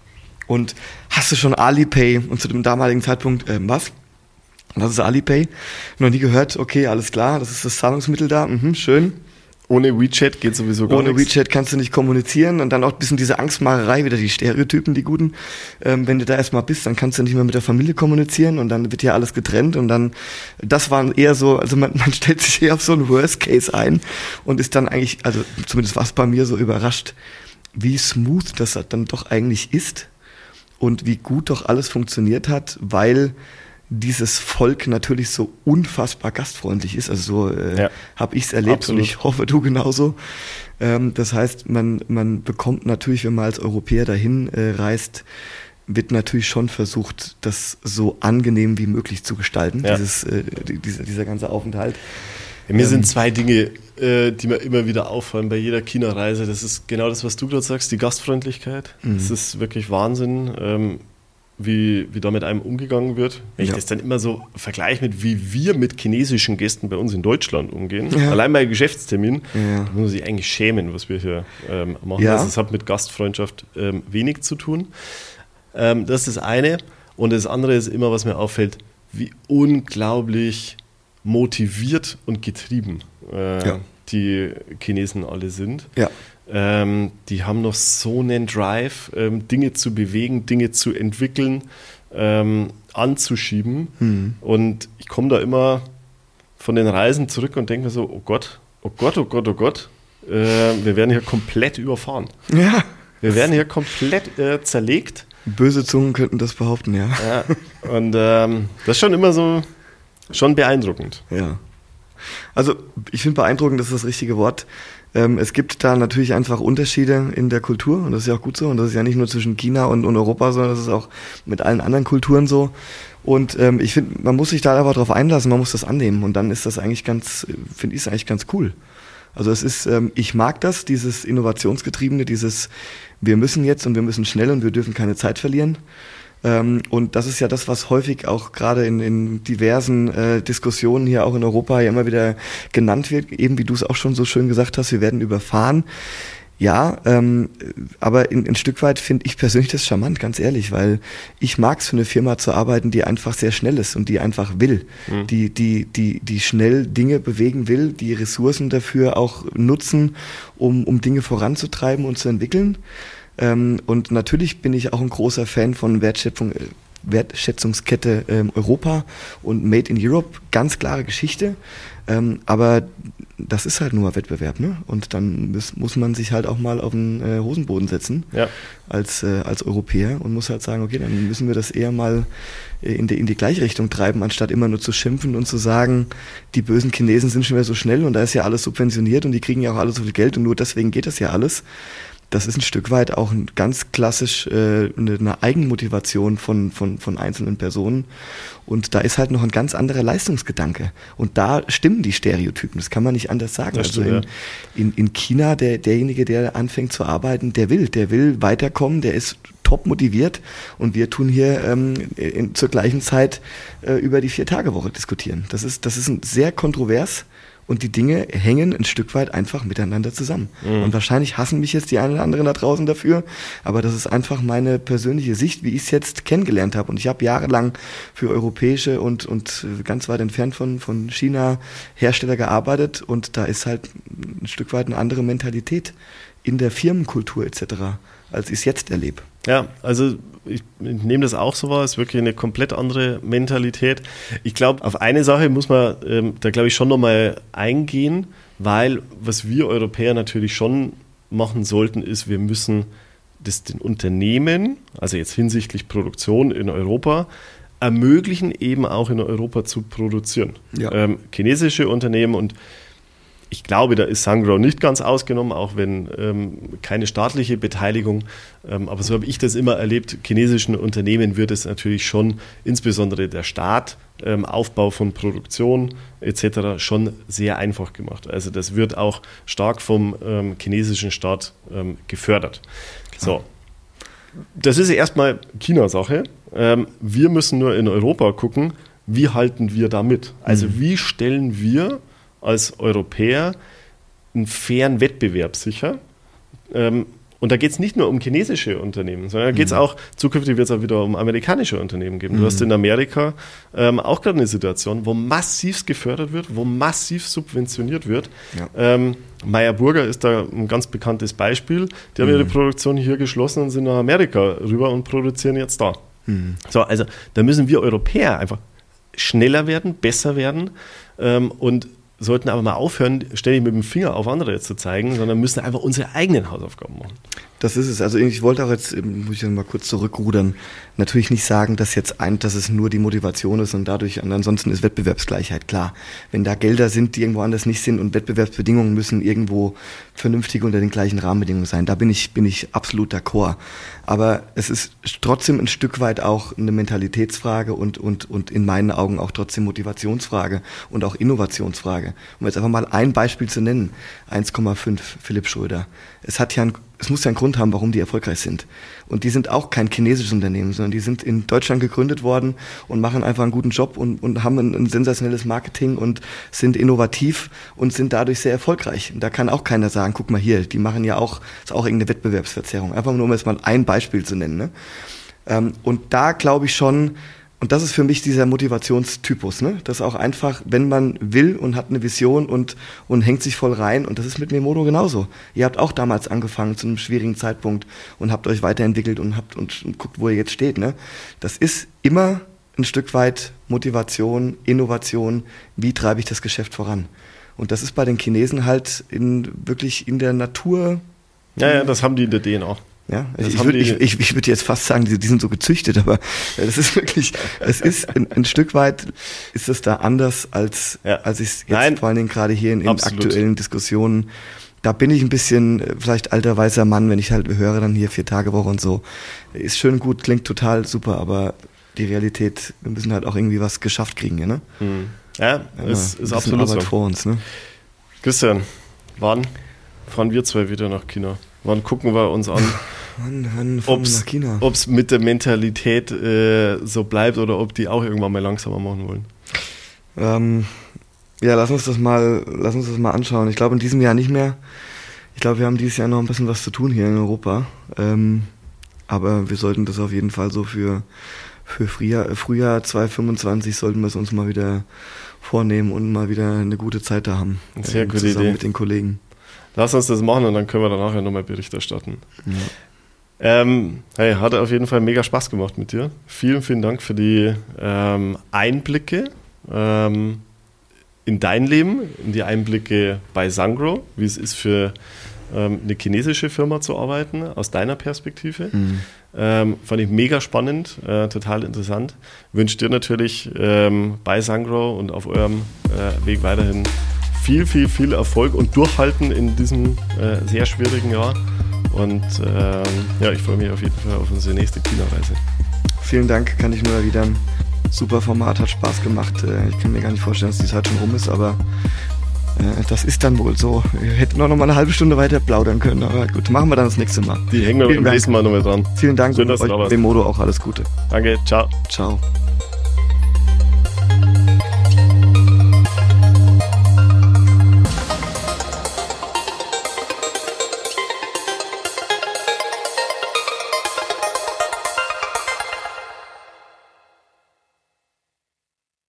Und hast du schon Alipay? Und zu dem damaligen Zeitpunkt, ähm, was? Was ist Alipay? Noch nie gehört, okay, alles klar, das ist das Zahlungsmittel da, mhm, schön. Ohne WeChat geht sowieso gar Ohne nichts. WeChat kannst du nicht kommunizieren und dann auch ein bisschen diese Angstmacherei, wieder die Stereotypen, die guten. Ähm, wenn du da erstmal bist, dann kannst du nicht mehr mit der Familie kommunizieren und dann wird ja alles getrennt und dann, das waren eher so, also man, man stellt sich eher auf so einen Worst Case ein und ist dann eigentlich, also zumindest war es bei mir so überrascht, wie smooth das dann doch eigentlich ist und wie gut doch alles funktioniert hat, weil dieses Volk natürlich so unfassbar gastfreundlich ist. Also so äh, Ja, habe ich es erlebt absolut. und ich hoffe, du genauso. Ähm, das heißt, man, man bekommt natürlich, wenn man als Europäer dahin äh, reist, wird natürlich schon versucht, das so angenehm wie möglich zu gestalten, Ja. dieses, äh, die, dieser, dieser ganze Aufenthalt. Ja, mir Ähm, sind zwei Dinge, äh, die mir immer wieder auffallen bei jeder China-Reise. Das ist genau das, was du gerade sagst, die Gastfreundlichkeit. Mhm. Das ist wirklich Wahnsinn, ähm, wie, wie da mit einem umgegangen wird. Wenn ich Ja. das dann immer so vergleiche mit, wie wir mit chinesischen Gästen bei uns in Deutschland umgehen. Ja. Allein bei Geschäftsterminen, Ja. da muss man sich eigentlich schämen, was wir hier ähm, machen. Ja. Also es hat mit Gastfreundschaft ähm, wenig zu tun. Ähm, das ist das eine. Und das andere ist immer, was mir auffällt, wie unglaublich motiviert und getrieben äh, Ja. die Chinesen alle sind. Ja. Ähm, die haben noch so einen Drive, ähm, Dinge zu bewegen, Dinge zu entwickeln, ähm, anzuschieben. Mhm. Und ich komme da immer von den Reisen zurück und denke mir so, oh Gott, oh Gott, oh Gott, oh Gott, äh, wir werden hier komplett überfahren. Ja. Wir werden hier komplett äh, zerlegt. Böse Zungen könnten das behaupten, ja. Ja, und ähm, das ist schon immer so, schon beeindruckend. Ja. Also ich finde beeindruckend, das ist das richtige Wort. Ähm, es gibt da natürlich einfach Unterschiede in der Kultur und das ist ja auch gut so. Und das ist ja nicht nur zwischen China und, und Europa, sondern das ist auch mit allen anderen Kulturen so. Und ähm, ich finde, man muss sich da einfach drauf einlassen, man muss das annehmen und dann ist das eigentlich ganz, finde ich es eigentlich ganz cool. Also es ist, ähm, ich mag das, dieses Innovationsgetriebene, dieses wir müssen jetzt und wir müssen schnell und wir dürfen keine Zeit verlieren. Ähm, und das ist ja das, was häufig auch gerade in, in diversen äh, Diskussionen hier auch in Europa ja immer wieder genannt wird, eben wie du es auch schon so schön gesagt hast, wir werden überfahren. Ja, ähm, aber in, ein Stück weit finde ich persönlich das charmant, ganz ehrlich, weil ich mag es für eine Firma zu arbeiten, die einfach sehr schnell ist und die einfach will, mhm. die, die, die, die schnell Dinge bewegen will, die Ressourcen dafür auch nutzen, um, um Dinge voranzutreiben und zu entwickeln. Ähm, und natürlich bin ich auch ein großer Fan von Wertschöpfung, Wertschätzungskette ähm, Europa und Made in Europe, ganz klare Geschichte. Ähm, aber das ist halt nur Wettbewerb, ne? Und dann muss, muss man sich halt auch mal auf den äh, Hosenboden setzen ja. als, äh, als Europäer und muss halt sagen, okay, dann müssen wir das eher mal äh, in, die, in die gleiche Richtung treiben, anstatt immer nur zu schimpfen und zu sagen, die bösen Chinesen sind schon wieder so schnell und da ist ja alles subventioniert und die kriegen ja auch alles so viel Geld und nur deswegen geht das ja alles. Das ist ein Stück weit auch ein ganz klassisch äh, eine, eine Eigenmotivation von, von, von einzelnen Personen. Und da ist halt noch ein ganz anderer Leistungsgedanke. Und da stimmen die Stereotypen, das kann man nicht anders sagen. Das also stimmt, in, in, in China, der, derjenige, der anfängt zu arbeiten, der will, der will weiterkommen, der ist top motiviert. Und wir tun hier ähm, in, zur gleichen Zeit äh, über die Vier-Tage-Woche diskutieren. Das ist, das ist ein sehr kontrovers. Und die Dinge hängen ein Stück weit einfach miteinander zusammen. Mhm. Und wahrscheinlich hassen mich jetzt die einen oder anderen da draußen dafür, aber das ist einfach meine persönliche Sicht, wie ich es jetzt kennengelernt habe. Und ich habe jahrelang für europäische und, und ganz weit entfernt von, von China Hersteller gearbeitet und da ist halt ein Stück weit eine andere Mentalität in der Firmenkultur et cetera, als ich es jetzt erlebe. Ja, also ich, ich nehme das auch so wahr, es ist wirklich eine komplett andere Mentalität. Ich glaube, auf eine Sache muss man ähm, da glaube ich schon nochmal eingehen, weil was wir Europäer natürlich schon machen sollten, ist, wir müssen das den Unternehmen, also jetzt hinsichtlich Produktion in Europa, ermöglichen, eben auch in Europa zu produzieren. Ja. Ähm, chinesische Unternehmen und ich glaube, da ist Sungrow nicht ganz ausgenommen, auch wenn ähm, keine staatliche Beteiligung, ähm, aber so habe ich das immer erlebt, chinesischen Unternehmen wird es natürlich schon, insbesondere der Staat, ähm, Aufbau von Produktion et cetera schon sehr einfach gemacht. Also das wird auch stark vom ähm, chinesischen Staat ähm, gefördert. So, das ist erstmal China-Sache. Ähm, wir müssen nur in Europa gucken, wie halten wir da mit? Also mhm. wie stellen wir als Europäer einen fairen Wettbewerb sicher. Ähm, und da geht es nicht nur um chinesische Unternehmen, sondern da geht es mhm. auch, zukünftig wird es auch wieder um amerikanische Unternehmen geben. Du mhm. hast in Amerika ähm, auch gerade eine Situation, wo massiv gefördert wird, wo massiv subventioniert wird. Ja. Ähm, Meyer Burger ist da ein ganz bekanntes Beispiel. Die haben mhm. ihre Produktion hier geschlossen und sind nach Amerika rüber und produzieren jetzt da. Mhm. So, also da müssen wir Europäer einfach schneller werden, besser werden ähm, und sollten aber mal aufhören, ständig mit dem Finger auf andere zu zeigen, sondern müssen einfach unsere eigenen Hausaufgaben machen. Das ist es. Also ich wollte auch jetzt, muss ich mal kurz zurückrudern, natürlich nicht sagen, dass jetzt ein, dass es nur die Motivation ist und dadurch, und ansonsten ist Wettbewerbsgleichheit klar. Wenn da Gelder sind, die irgendwo anders nicht sind und Wettbewerbsbedingungen müssen irgendwo vernünftig unter den gleichen Rahmenbedingungen sein, da bin ich, bin ich absolut d'accord. Aber es ist trotzdem ein Stück weit auch eine Mentalitätsfrage und, und, und in meinen Augen auch trotzdem Motivationsfrage und auch Innovationsfrage. Um jetzt einfach mal ein Beispiel zu nennen, eins Komma fünf, Philipp Schröder. Es hat ja ein, es muss ja einen Grund haben, warum die erfolgreich sind. Und die sind auch kein chinesisches Unternehmen, sondern die sind in Deutschland gegründet worden und machen einfach einen guten Job und, und haben ein, ein sensationelles Marketing und sind innovativ und sind dadurch sehr erfolgreich. Und da kann auch keiner sagen, guck mal hier, die machen ja auch, ist auch irgendeine Wettbewerbsverzerrung. Einfach nur, um jetzt mal ein Beispiel zu nennen. Ne? Ähm, und da glaube ich schon, und das ist für mich dieser Motivationstypus, ne? Das auch einfach, wenn man will und hat eine Vision und, und hängt sich voll rein. Und das ist mit Memodo genauso. Ihr habt auch damals angefangen zu einem schwierigen Zeitpunkt und habt euch weiterentwickelt und habt und, und guckt, wo ihr jetzt steht, ne? Das ist immer ein Stück weit Motivation, Innovation. Wie treibe ich das Geschäft voran? Und das ist bei den Chinesen halt in, wirklich in der Natur. Ja, ja, das haben die in der D N A. Ja, ich, ich würde ich, ich, ich würd jetzt fast sagen, die, die sind so gezüchtet, aber das ist wirklich, es ist ein, ein Stück weit, ist es da anders, als, ja. als ich es jetzt Nein, vor allen Dingen gerade hier in, in aktuellen Diskussionen, da bin ich ein bisschen vielleicht alter weißer Mann, wenn ich halt höre dann hier vier Tage Woche und so. Ist schön gut, klingt total super, aber die Realität, wir müssen halt auch irgendwie was geschafft kriegen hier, ne? Hm. Ja, ja, ist, ist absolut Arbeit so. Vor uns, ne? Christian, wann fahren wir zwei wieder nach China? Wann gucken wir uns an, Mann, dann fahren wir nach China. Ob es mit der Mentalität äh, so bleibt oder ob die auch irgendwann mal langsamer machen wollen. Ähm, ja, lass uns das mal, lass uns das mal anschauen. Ich glaube in diesem Jahr nicht mehr. Ich glaube, wir haben dieses Jahr noch ein bisschen was zu tun hier in Europa. Ähm, aber wir sollten das auf jeden Fall so für, für Frühjahr, Frühjahr zwanzig fünfundzwanzig sollten wir es uns mal wieder vornehmen und mal wieder eine gute Zeit da haben. Sehr ähm, gute zusammen Idee. Mit den Kollegen. Lass uns das machen und dann können wir danach ja nochmal Bericht erstatten. Ja. Ähm, hey, hat auf jeden Fall mega Spaß gemacht mit dir. Vielen, vielen Dank für die ähm, Einblicke ähm, in dein Leben, in die Einblicke bei Sangro, wie es ist für ähm, eine chinesische Firma zu arbeiten, aus deiner Perspektive. Mhm. Ähm, fand ich mega spannend, äh, total interessant. Wünsche dir natürlich ähm, bei Sangro und auf eurem äh, Weg weiterhin viel, viel, viel Erfolg und Durchhalten in diesem äh, sehr schwierigen Jahr. Und ähm, ja, ich freue mich auf jeden Fall auf unsere nächste China-Reise. Vielen Dank, kann ich nur erwidern. Super Format, hat Spaß gemacht. Ich kann mir gar nicht vorstellen, dass die Zeit schon rum ist, aber äh, das ist dann wohl so. Wir hätten noch mal eine halbe Stunde weiter plaudern können, aber gut, machen wir dann das nächste Mal. Die hängen wir beim nächsten Mal noch mal dran. Vielen Dank Schön, dass und du da euch warst. dem Modo auch alles Gute. Danke, ciao. Ciao.